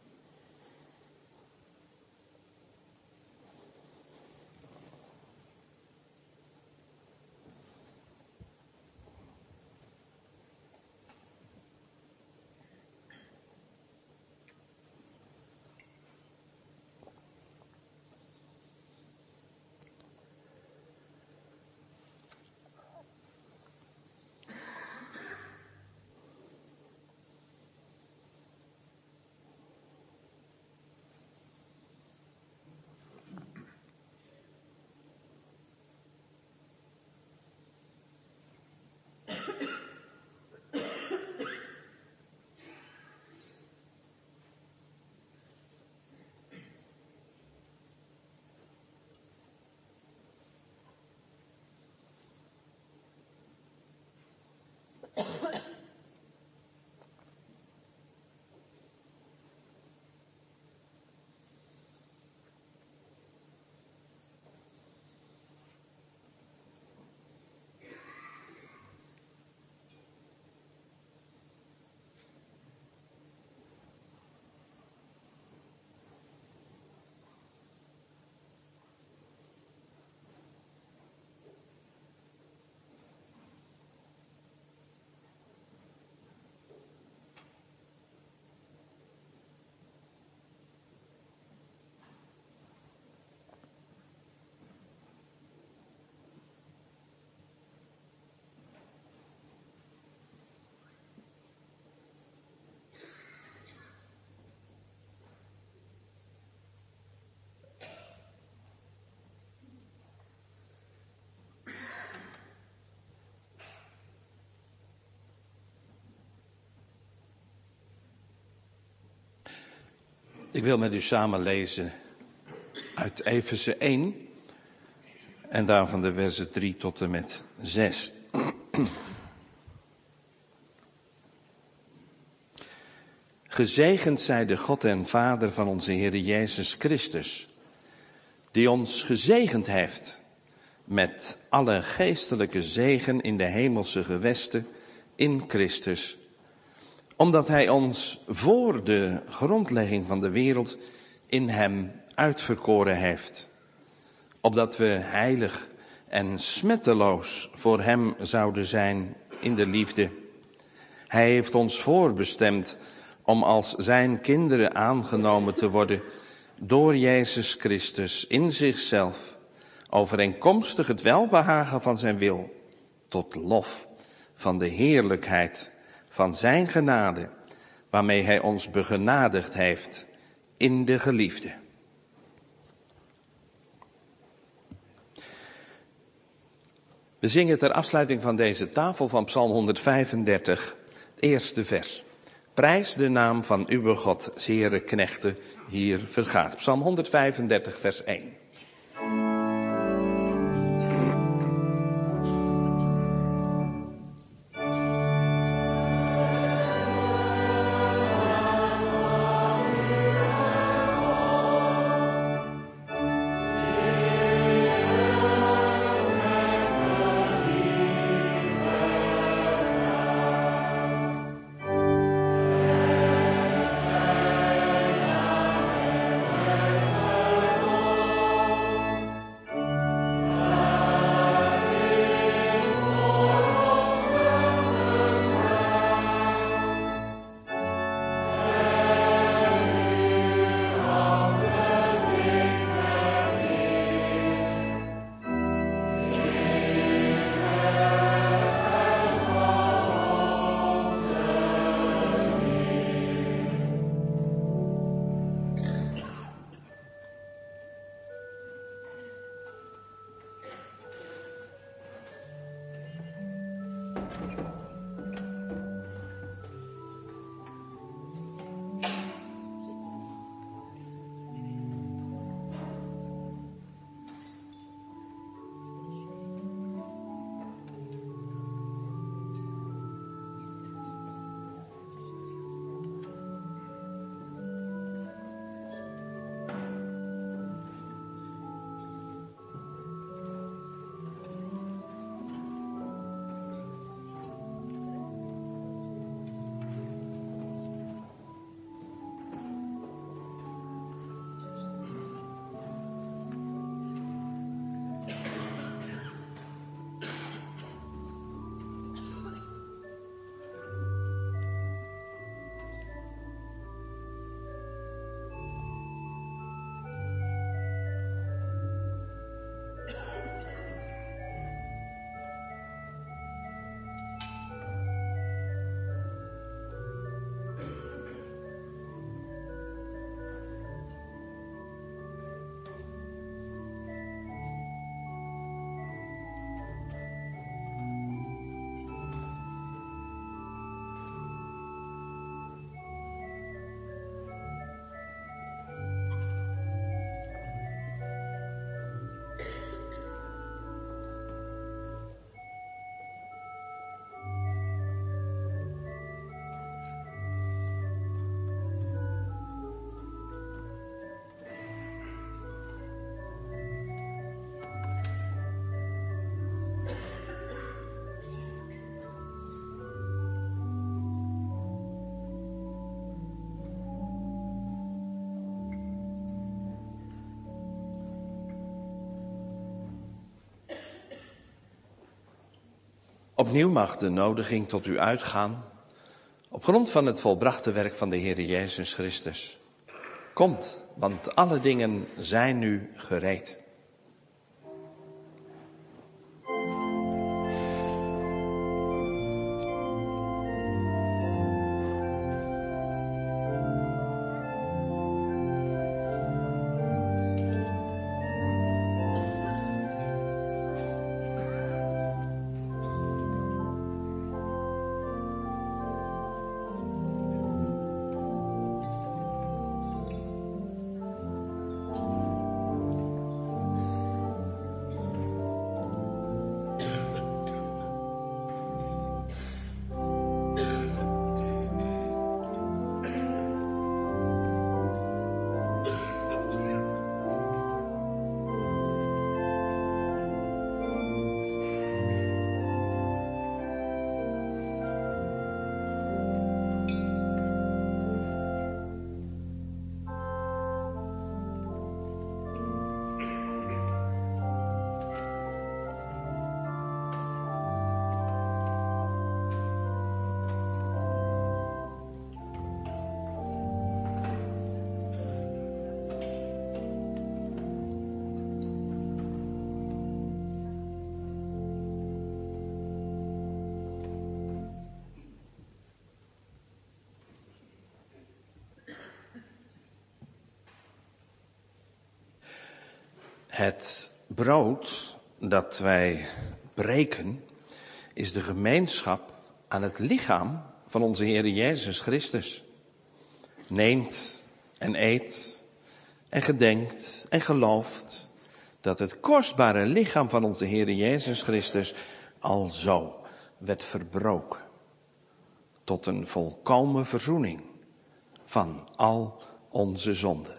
Ik wil met u samen lezen uit Efeze één en daarvan de versen drie tot en met zes. Gezegend zij de God en Vader van onze Heere Jezus Christus, die ons gezegend heeft met alle geestelijke zegen in de hemelse gewesten in Christus, omdat hij ons voor de grondlegging van de wereld in hem uitverkoren heeft, opdat we heilig en smetteloos voor hem zouden zijn in de liefde. Hij heeft ons voorbestemd om als zijn kinderen aangenomen te worden door Jezus Christus in zichzelf, overeenkomstig het welbehagen van zijn wil, tot lof van de heerlijkheid van zijn genade, waarmee hij ons begenadigd heeft in de geliefde. We zingen ter afsluiting van deze tafel van Psalm honderdvijfendertig, het eerste vers. Prijs de naam van uw God, zere knechten, hier vergaat. Psalm honderdvijfendertig, vers één. Opnieuw mag de nodiging tot u uitgaan op grond van het volbrachte werk van de Heer Jezus Christus. Komt, want alle dingen zijn nu gereed. Het brood dat wij breken is de gemeenschap aan het lichaam van onze Heer Jezus Christus. Neemt en eet en gedenkt en gelooft dat het kostbare lichaam van onze Heer Jezus Christus alzo werd verbroken tot een volkomen verzoening van al onze zonden.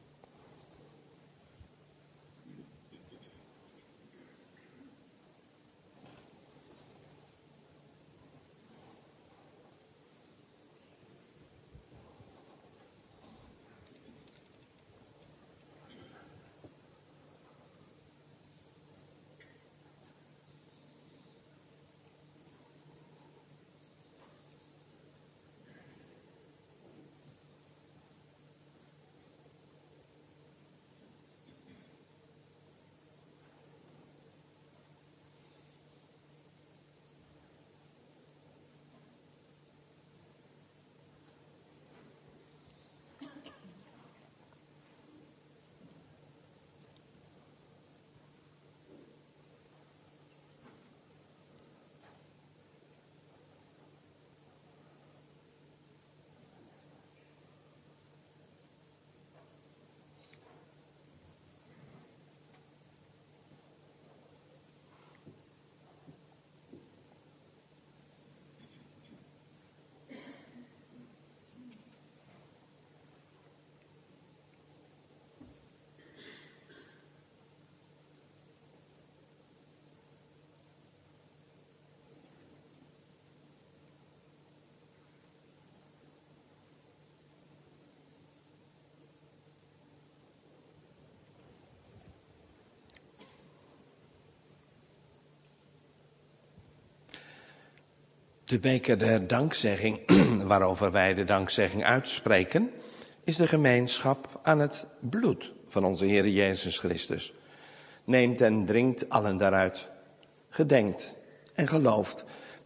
De beker der dankzegging, waarover wij de dankzegging uitspreken, is de gemeenschap aan het bloed van onze Heer Jezus Christus. Neemt en drinkt allen daaruit, gedenkt en gelooft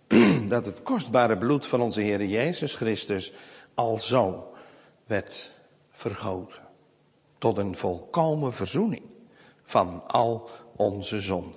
dat het kostbare bloed van onze Heer Jezus Christus alzo werd vergoten tot een volkomen verzoening van al onze zonden.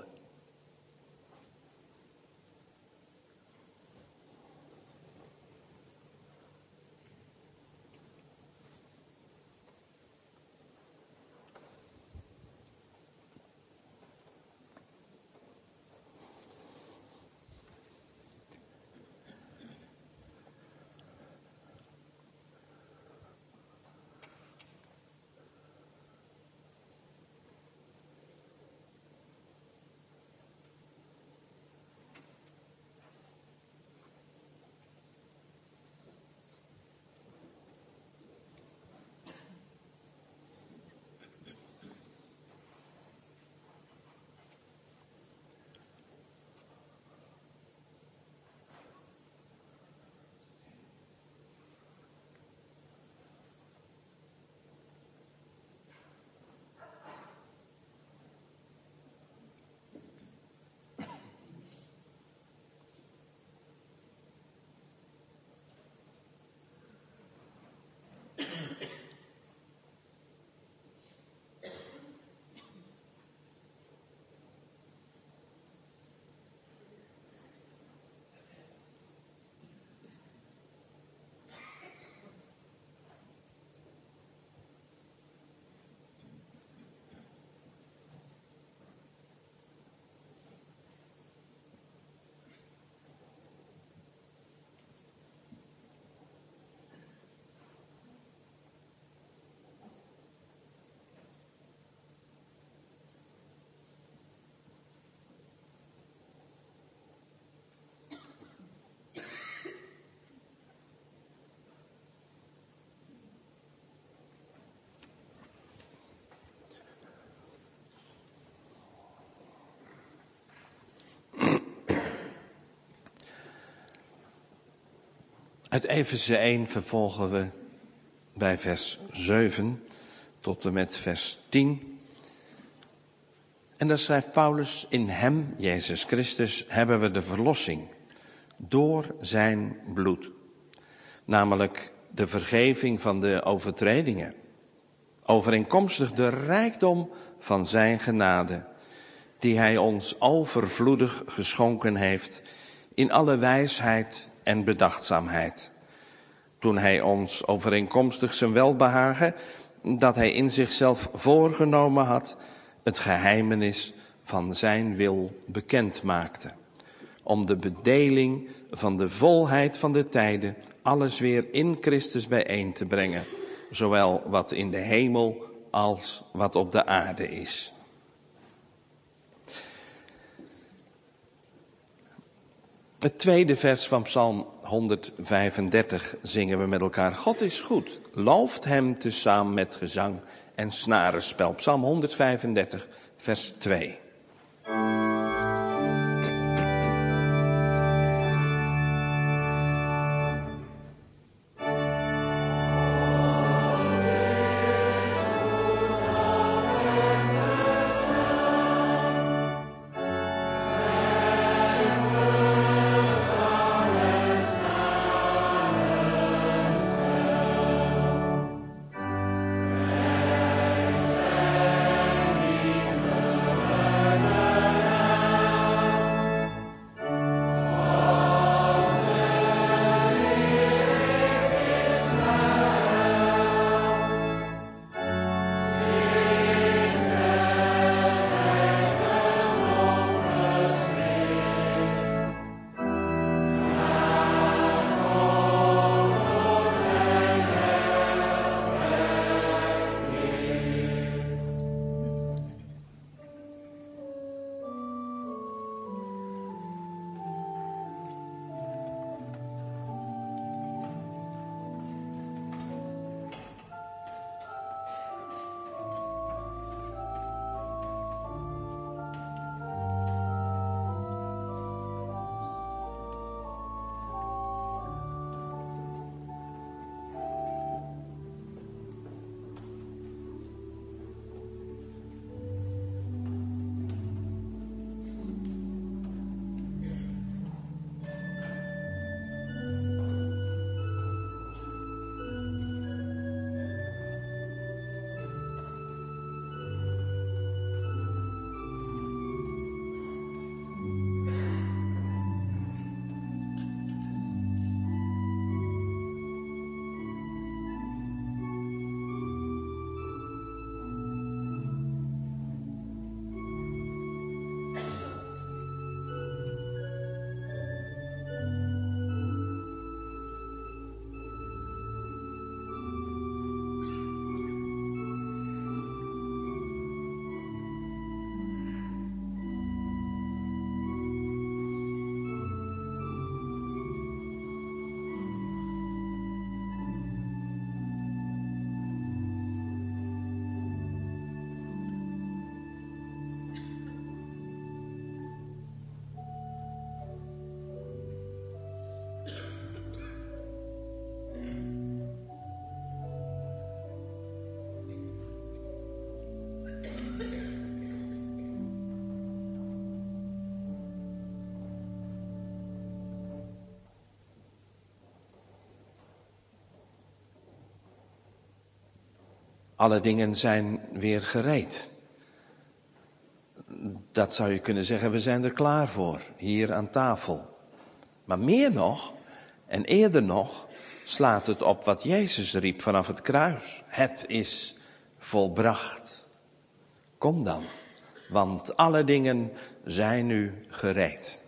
Uit Efeze één vervolgen we bij vers zeven tot en met vers tien. En dan schrijft Paulus: in hem, Jezus Christus, hebben we de verlossing door zijn bloed. Namelijk de vergeving van de overtredingen, overeenkomstig de rijkdom van zijn genade, die hij ons overvloedig geschonken heeft in alle wijsheid en bedachtzaamheid, toen hij ons overeenkomstig zijn welbehagen, dat hij in zichzelf voorgenomen had, het geheimenis van zijn wil bekend maakte, om de bedeling van de volheid van de tijden alles weer in Christus bijeen te brengen, zowel wat in de hemel als wat op de aarde is. Het tweede vers van Psalm honderdvijfendertig zingen we met elkaar. God is goed, looft hem tezamen met gezang en snarenspel. Psalm honderdvijfendertig, vers twee. Alle dingen zijn weer gereed. Dat zou je kunnen zeggen, we zijn er klaar voor, hier aan tafel. Maar meer nog, en eerder nog, slaat het op wat Jezus riep vanaf het kruis. Het is volbracht. Kom dan, want alle dingen zijn nu gereed.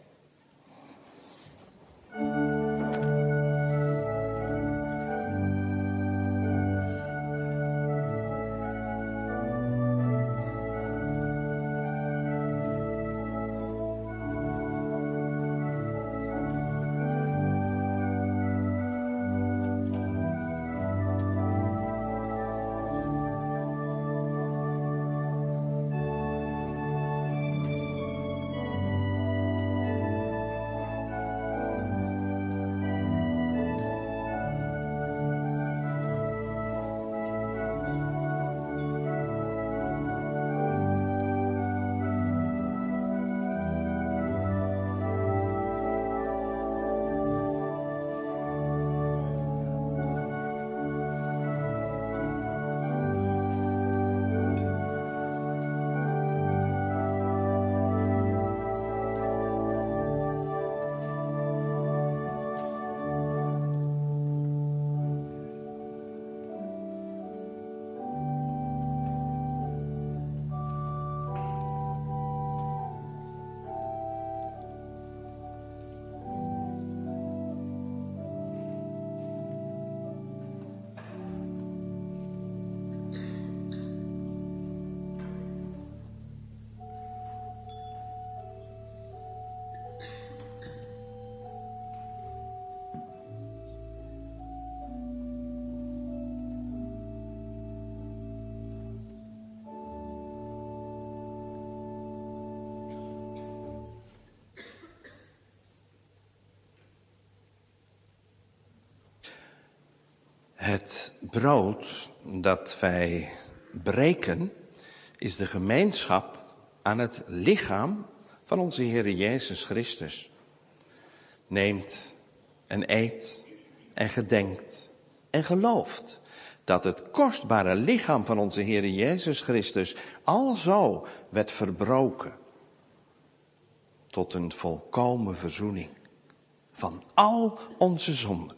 Het brood dat wij breken is de gemeenschap aan het lichaam van onze Heer Jezus Christus. Neemt en eet en gedenkt en gelooft dat het kostbare lichaam van onze Heer Jezus Christus alzo werd verbroken tot een volkomen verzoening van al onze zonden.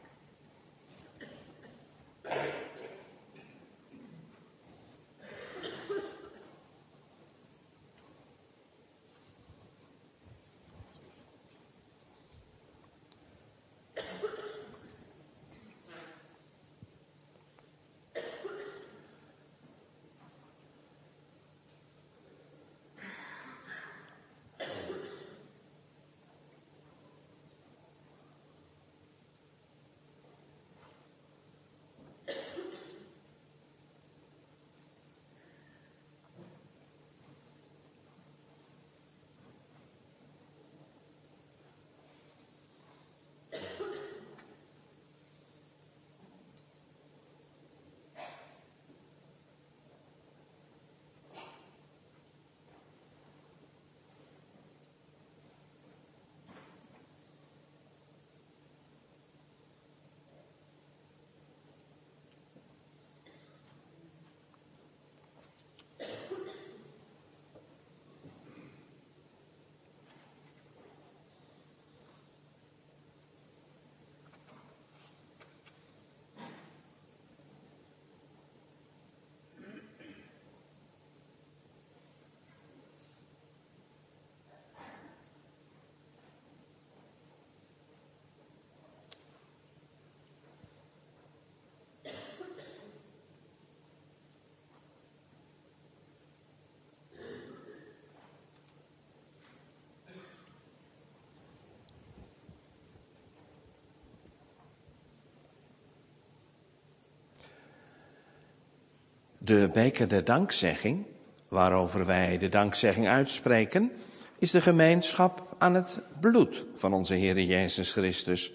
De beker der dankzegging, waarover wij de dankzegging uitspreken, is de gemeenschap aan het bloed van onze Heer Jezus Christus.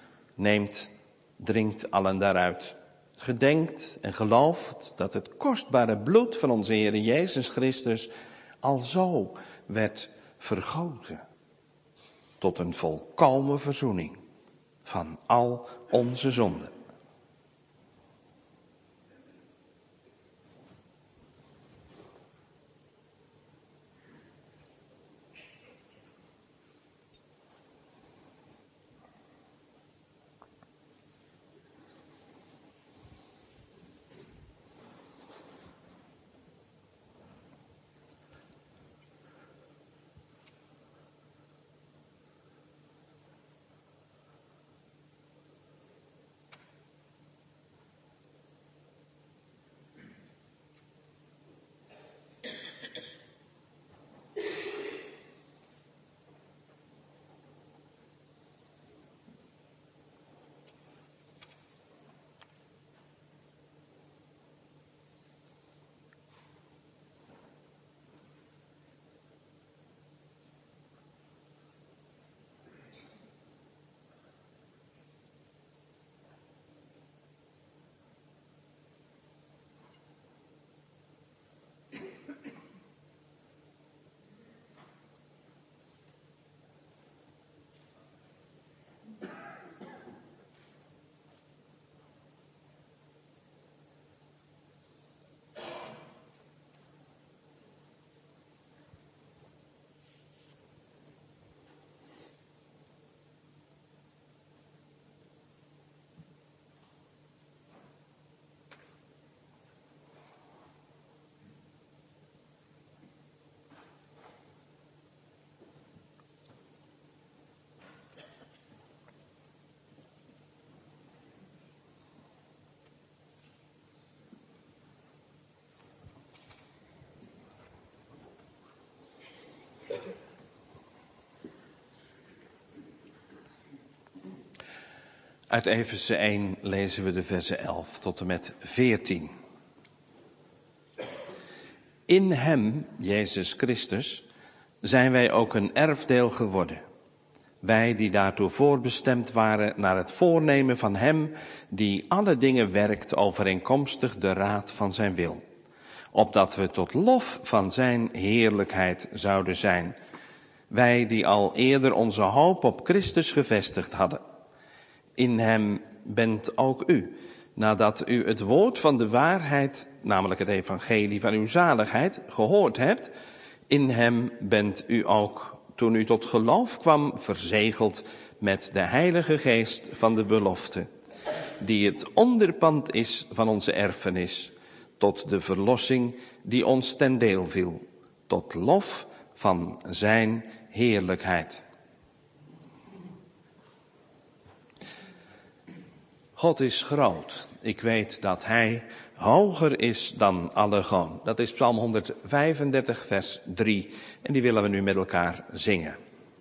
Neemt, drinkt allen daaruit. Gedenkt en gelooft dat het kostbare bloed van onze Heer Jezus Christus alzo werd vergoten tot een volkomen verzoening van al onze zonden. Uit Efeze één lezen we de versen elf tot en met veertien. In hem, Jezus Christus, zijn wij ook een erfdeel geworden. Wij die daartoe voorbestemd waren naar het voornemen van hem die alle dingen werkt overeenkomstig de raad van zijn wil. Opdat we tot lof van zijn heerlijkheid zouden zijn. Wij die al eerder onze hoop op Christus gevestigd hadden. In hem bent ook u, nadat u het woord van de waarheid, namelijk het evangelie van uw zaligheid, gehoord hebt. In hem bent u ook, toen u tot geloof kwam, verzegeld met de Heilige Geest van de belofte, die het onderpand is van onze erfenis, tot de verlossing die ons ten deel viel, tot lof van zijn heerlijkheid. God is groot. Ik weet dat hij hoger is dan alle goon. Dat is Psalm honderdvijfendertig, vers drie. En die willen we nu met elkaar zingen.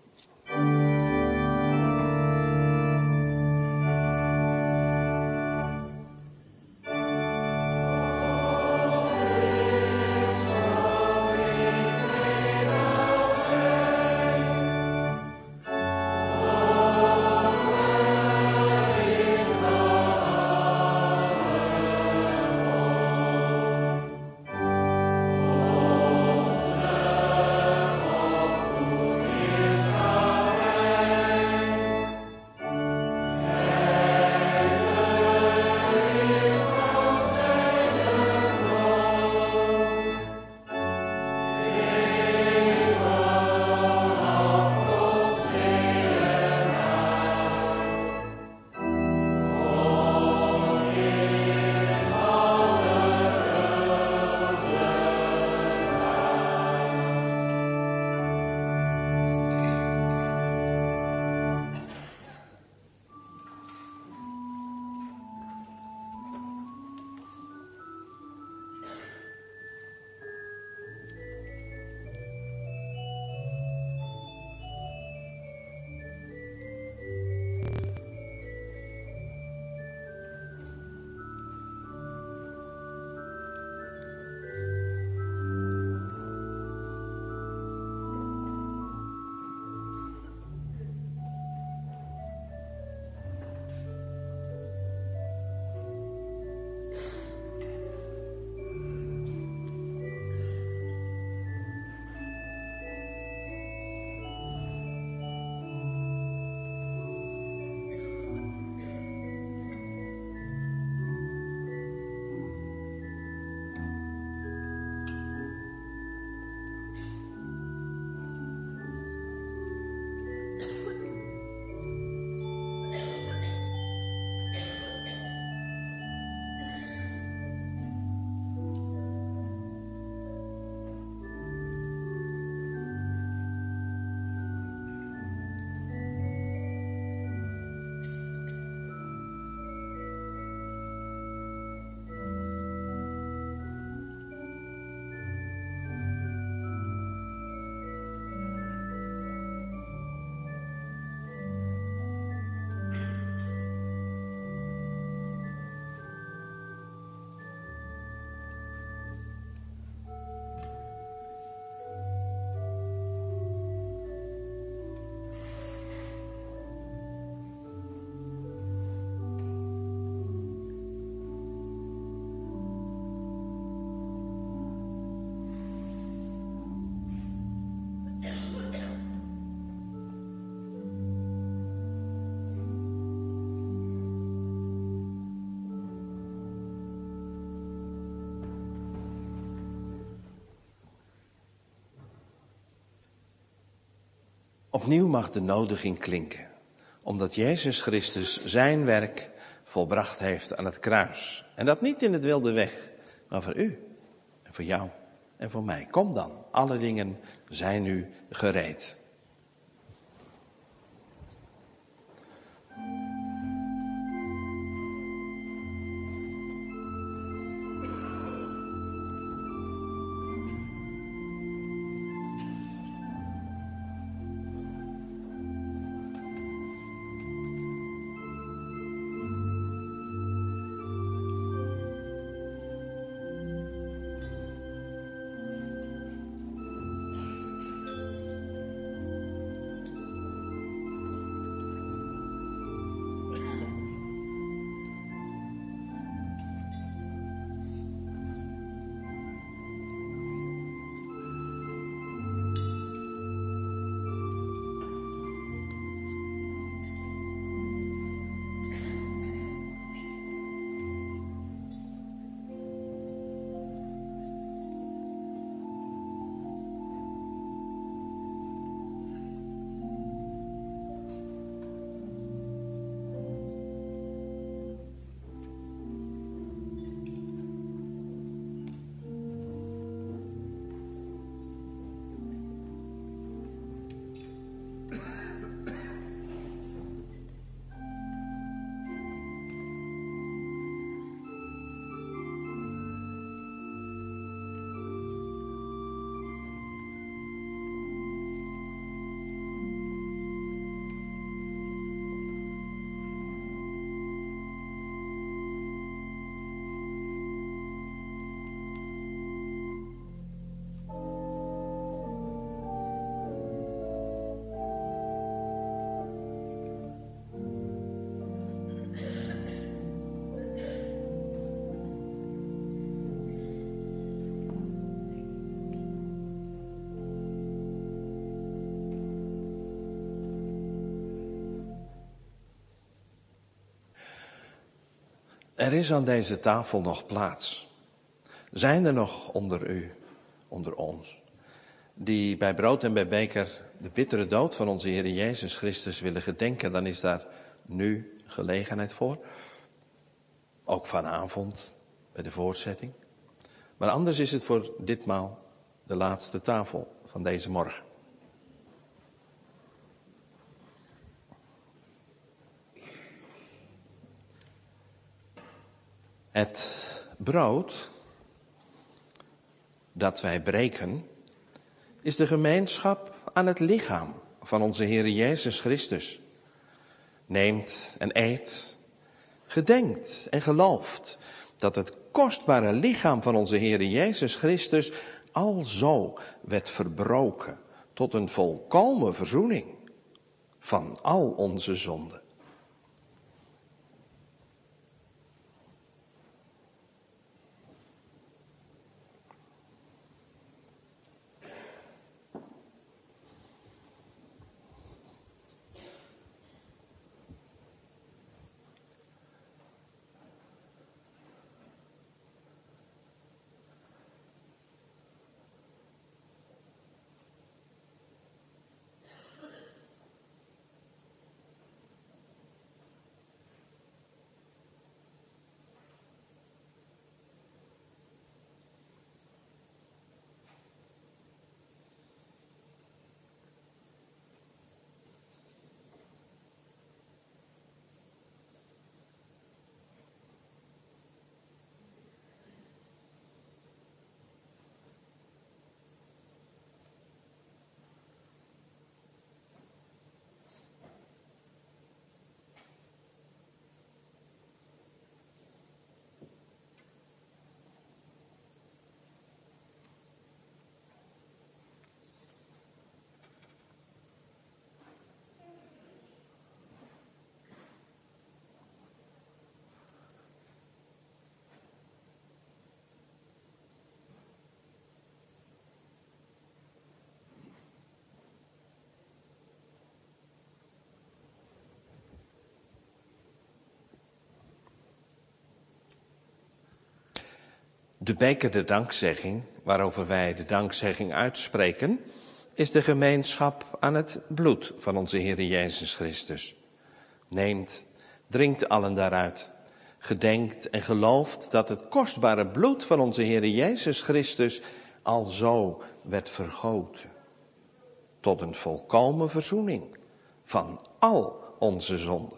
Opnieuw mag de nodiging klinken, omdat Jezus Christus zijn werk volbracht heeft aan het kruis. En dat niet in het wilde weg, maar voor u en voor jou en voor mij. Kom dan, alle dingen zijn nu gereed. Er is aan deze tafel nog plaats. Zijn er nog onder u, onder ons, die bij brood en bij beker de bittere dood van onze Heer Jezus Christus willen gedenken? Dan is daar nu gelegenheid voor. Ook vanavond bij de voortzetting. Maar anders is het voor ditmaal de laatste tafel van deze morgen. Het brood dat wij breken is de gemeenschap aan het lichaam van onze Heer Jezus Christus. Neemt en eet, gedenkt en gelooft dat het kostbare lichaam van onze Heer Jezus Christus alzo werd verbroken tot een volkomen verzoening van al onze zonden. De beker de dankzegging, waarover wij de dankzegging uitspreken, is de gemeenschap aan het bloed van onze Heer Jezus Christus. Neemt, drinkt allen daaruit, gedenkt en gelooft dat het kostbare bloed van onze Heer Jezus Christus alzo werd vergoten tot een volkomen verzoening van al onze zonden.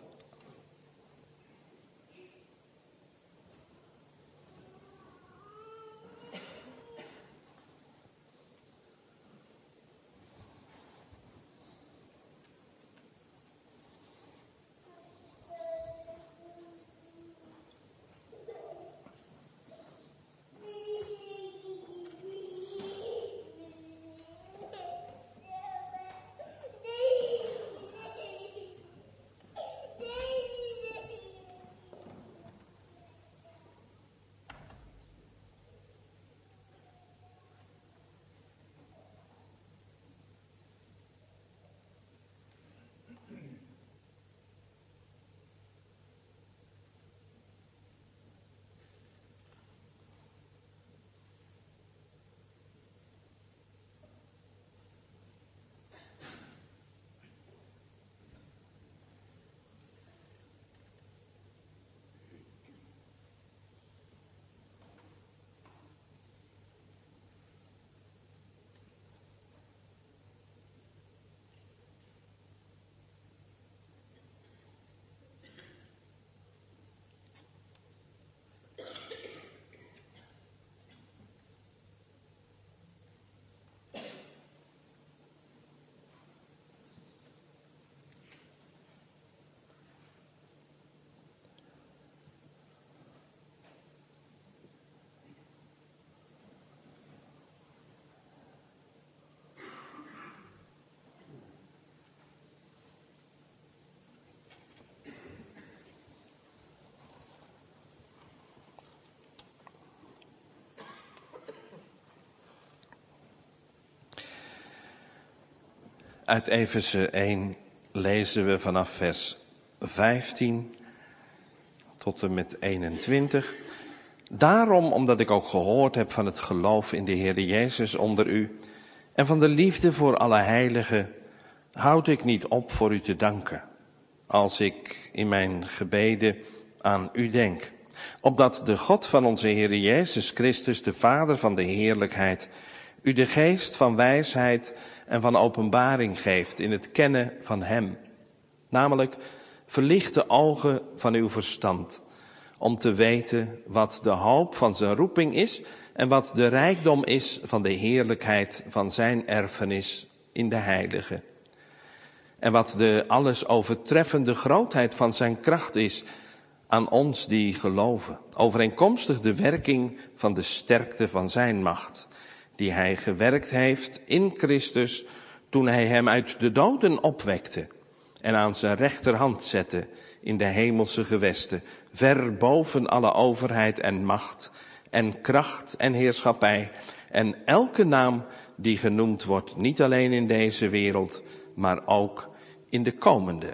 Uit Efeze één lezen we vanaf vers vijftien tot en met eenentwintig. Daarom, omdat ik ook gehoord heb van het geloof in de Heer Jezus onder u en van de liefde voor alle heiligen, houd ik niet op voor u te danken, als ik in mijn gebeden aan u denk. Opdat de God van onze Heer Jezus Christus, de Vader van de heerlijkheid, u de geest van wijsheid en van openbaring geeft in het kennen van hem. Namelijk, verlicht de ogen van uw verstand, om te weten wat de hoop van zijn roeping is en wat de rijkdom is van de heerlijkheid van zijn erfenis in de heiligen. En wat de alles overtreffende grootheid van zijn kracht is aan ons die geloven, overeenkomstig de werking van de sterkte van zijn macht, die hij gewerkt heeft in Christus toen hij hem uit de doden opwekte en aan zijn rechterhand zette in de hemelse gewesten, ver boven alle overheid en macht en kracht en heerschappij en elke naam die genoemd wordt, niet alleen in deze wereld, maar ook in de komende.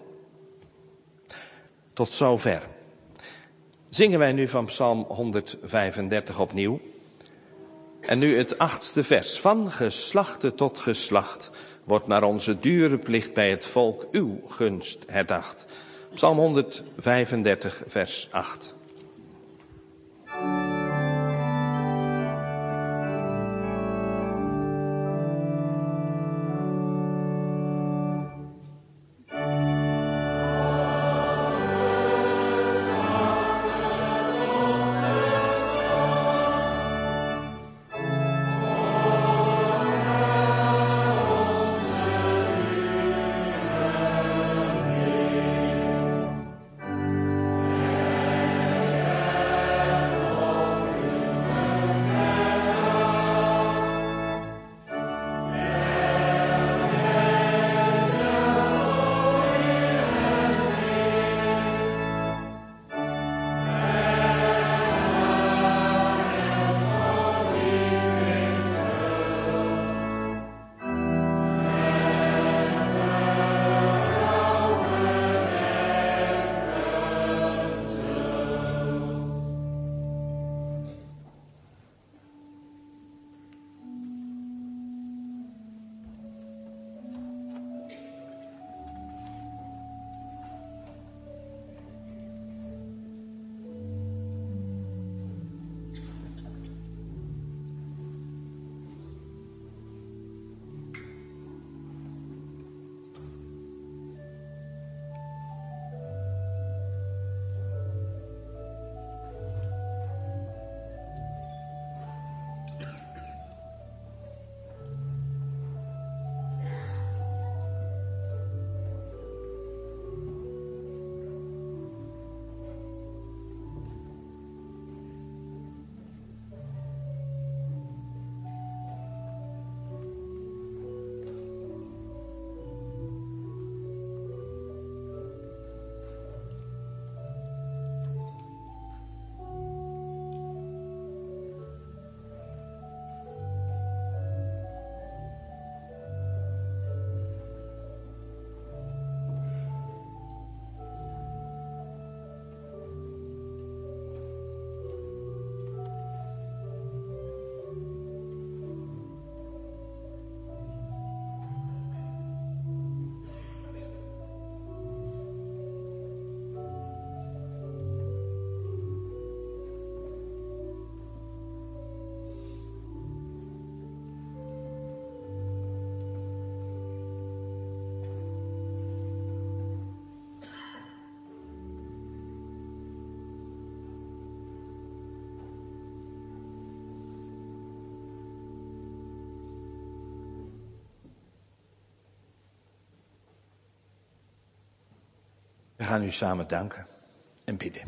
Tot zover. Zingen wij nu van Psalm honderdvijfendertig opnieuw. En nu het achtste vers. Van geslachte tot geslacht wordt naar onze dure plicht bij het volk uw gunst herdacht. Psalm honderdvijfendertig, vers acht. We gaan u samen danken en bidden.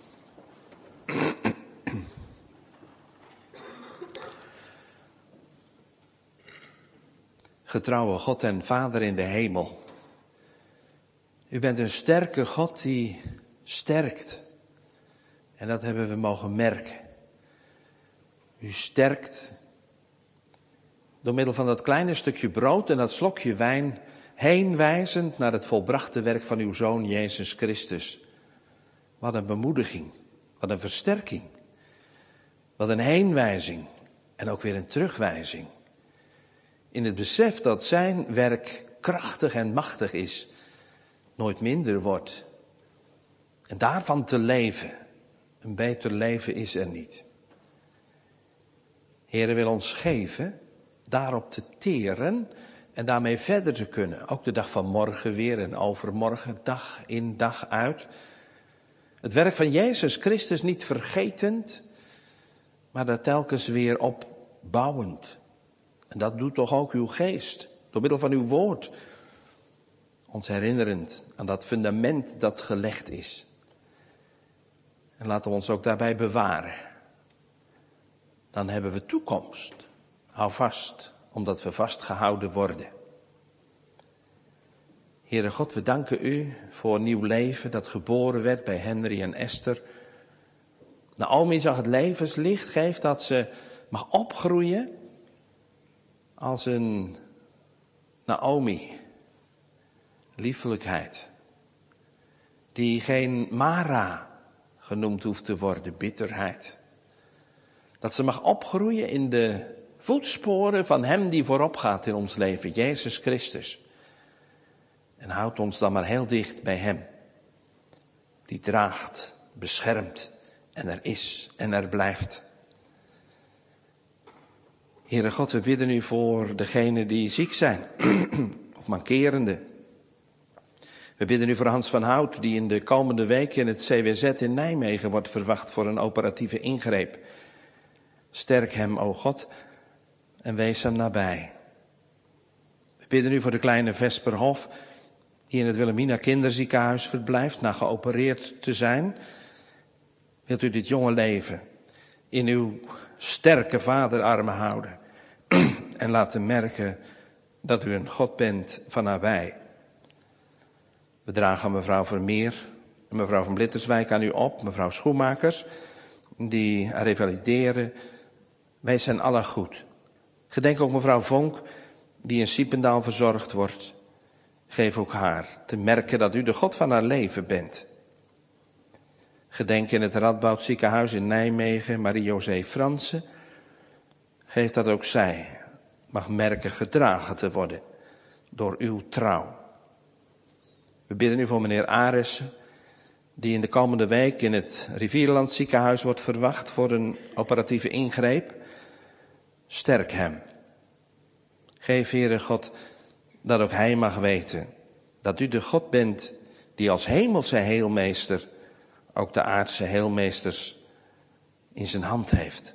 Getrouwe God en Vader in de hemel. U bent een sterke God die sterkt. En dat hebben we mogen merken. U sterkt door middel van dat kleine stukje brood en dat slokje wijn, heenwijzend naar het volbrachte werk van uw Zoon Jezus Christus. Wat een bemoediging, wat een versterking, wat een heenwijzing en ook weer een terugwijzing. In het besef dat zijn werk krachtig en machtig is, nooit minder wordt. En daarvan te leven, een beter leven is er niet. Heere wil ons geven daarop te teren en daarmee verder te kunnen. Ook de dag van morgen weer en overmorgen, dag in dag uit. Het werk van Jezus Christus niet vergetend, maar daar telkens weer op bouwend. En dat doet toch ook uw geest, door middel van uw woord. Ons herinnerend aan dat fundament dat gelegd is. En laten we ons ook daarbij bewaren. Dan hebben we toekomst. Hou vast, omdat we vastgehouden worden. Heere God, we danken u voor nieuw leven dat geboren werd bij Henry en Esther. Naomi zag het levenslicht, geeft dat ze mag opgroeien als een Naomi. Liefelijkheid. Die geen Mara genoemd hoeft te worden, bitterheid. Dat ze mag opgroeien in de voetsporen van hem die voorop gaat in ons leven, Jezus Christus. En houd ons dan maar heel dicht bij hem. Die draagt, beschermt en er is en er blijft. Heere God, we bidden u voor degenen die ziek zijn of mankerende. We bidden u voor Hans van Hout, die in de komende weken in het C W Z in Nijmegen wordt verwacht voor een operatieve ingreep. Sterk hem, o God, en wees hem nabij. We bidden u voor de kleine Vesperhof, die in het Wilhelmina kinderziekenhuis verblijft, na geopereerd te zijn. Wilt u dit jonge leven in uw sterke vaderarmen houden en laten merken dat u een God bent van nabij. We dragen mevrouw Vermeer en mevrouw van Blitterswijk aan u op, mevrouw Schoenmakers, die revalideren. Wij zijn allen goed. Gedenk ook mevrouw Vonk, die in Siependaal verzorgd wordt. Geef ook haar te merken dat u de God van haar leven bent. Gedenk in het Radboud ziekenhuis in Nijmegen, Marie-José Fransen. Geef dat ook zij mag merken gedragen te worden door uw trouw. We bidden u voor meneer Arissen, die in de komende week in het Rivierland ziekenhuis wordt verwacht voor een operatieve ingreep. Sterk hem. Geef, Heere God, dat ook hij mag weten dat u de God bent die als hemelse heelmeester ook de aardse heelmeesters in zijn hand heeft.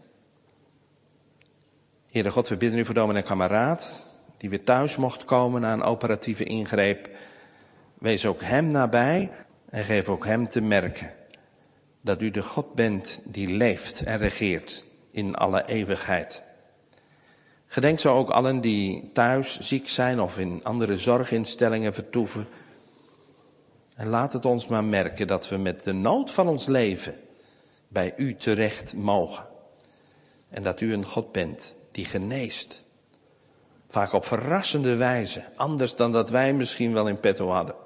Heere God, we bidden u voor dominee Kameraad, die weer thuis mocht komen na een operatieve ingreep. Wees ook hem nabij en geef ook hem te merken dat u de God bent die leeft en regeert in alle eeuwigheid. Gedenk zo ook allen die thuis ziek zijn of in andere zorginstellingen vertoeven. En laat het ons maar merken dat we met de nood van ons leven bij u terecht mogen. En dat u een God bent die geneest. Vaak op verrassende wijze, anders dan dat wij misschien wel in petto hadden.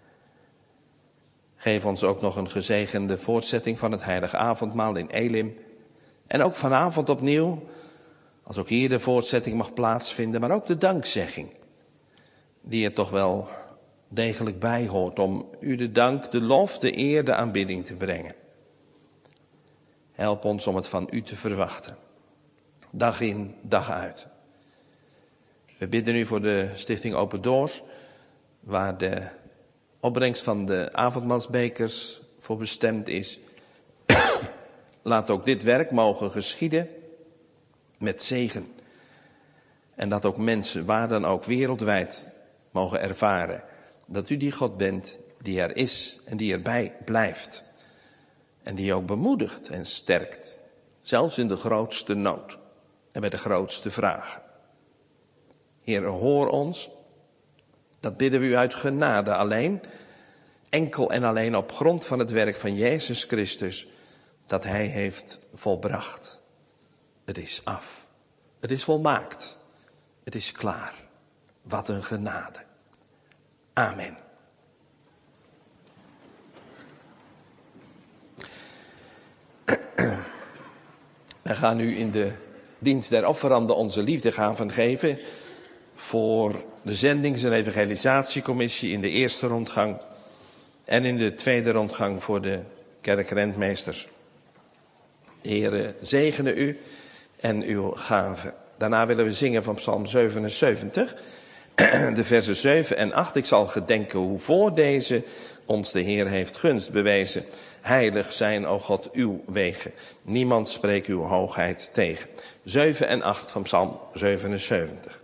Geef ons ook nog een gezegende voortzetting van het heilige avondmaal in Elim. En ook vanavond opnieuw, als ook hier de voortzetting mag plaatsvinden, maar ook de dankzegging, die er toch wel degelijk bij hoort om u de dank, de lof, de eer, de aanbidding te brengen. Help ons om het van u te verwachten, dag in, dag uit. We bidden u voor de stichting Open Doors, waar de opbrengst van de avondmaalsbekers voor bestemd is. Laat ook dit werk mogen geschieden met zegen. En dat ook mensen, waar dan ook wereldwijd, mogen ervaren dat u die God bent die er is en die erbij blijft. En die ook bemoedigt en sterkt, zelfs in de grootste nood en bij de grootste vragen. Heer, hoor ons. Dat bidden we u uit genade alleen, enkel en alleen op grond van het werk van Jezus Christus, dat hij heeft volbracht. Het is af. Het is volmaakt. Het is klaar. Wat een genade. Amen. Wij gaan u in de dienst der offeranden onze liefdegaven geven voor de zendings- en evangelisatiecommissie in de eerste rondgang en in de tweede rondgang voor de kerkrentmeesters. De Heere zegene u en uw gaven. Daarna willen we zingen van Psalm zevenenzeventig, de versen zeven en acht. Ik zal gedenken hoe voor deze ons de Heer heeft gunst bewezen. Heilig zijn, o God, uw wegen. Niemand spreekt uw hoogheid tegen. zeven en acht van Psalm zevenenzeventig.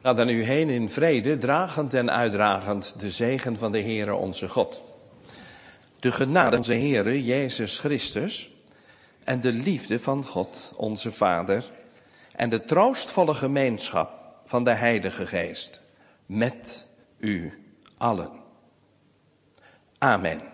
Ga dan u heen in vrede, dragend en uitdragend de zegen van de Heere onze God. De genade van onze Heere Jezus Christus en de liefde van God onze Vader en de troostvolle gemeenschap van de Heilige Geest met u allen. Amen.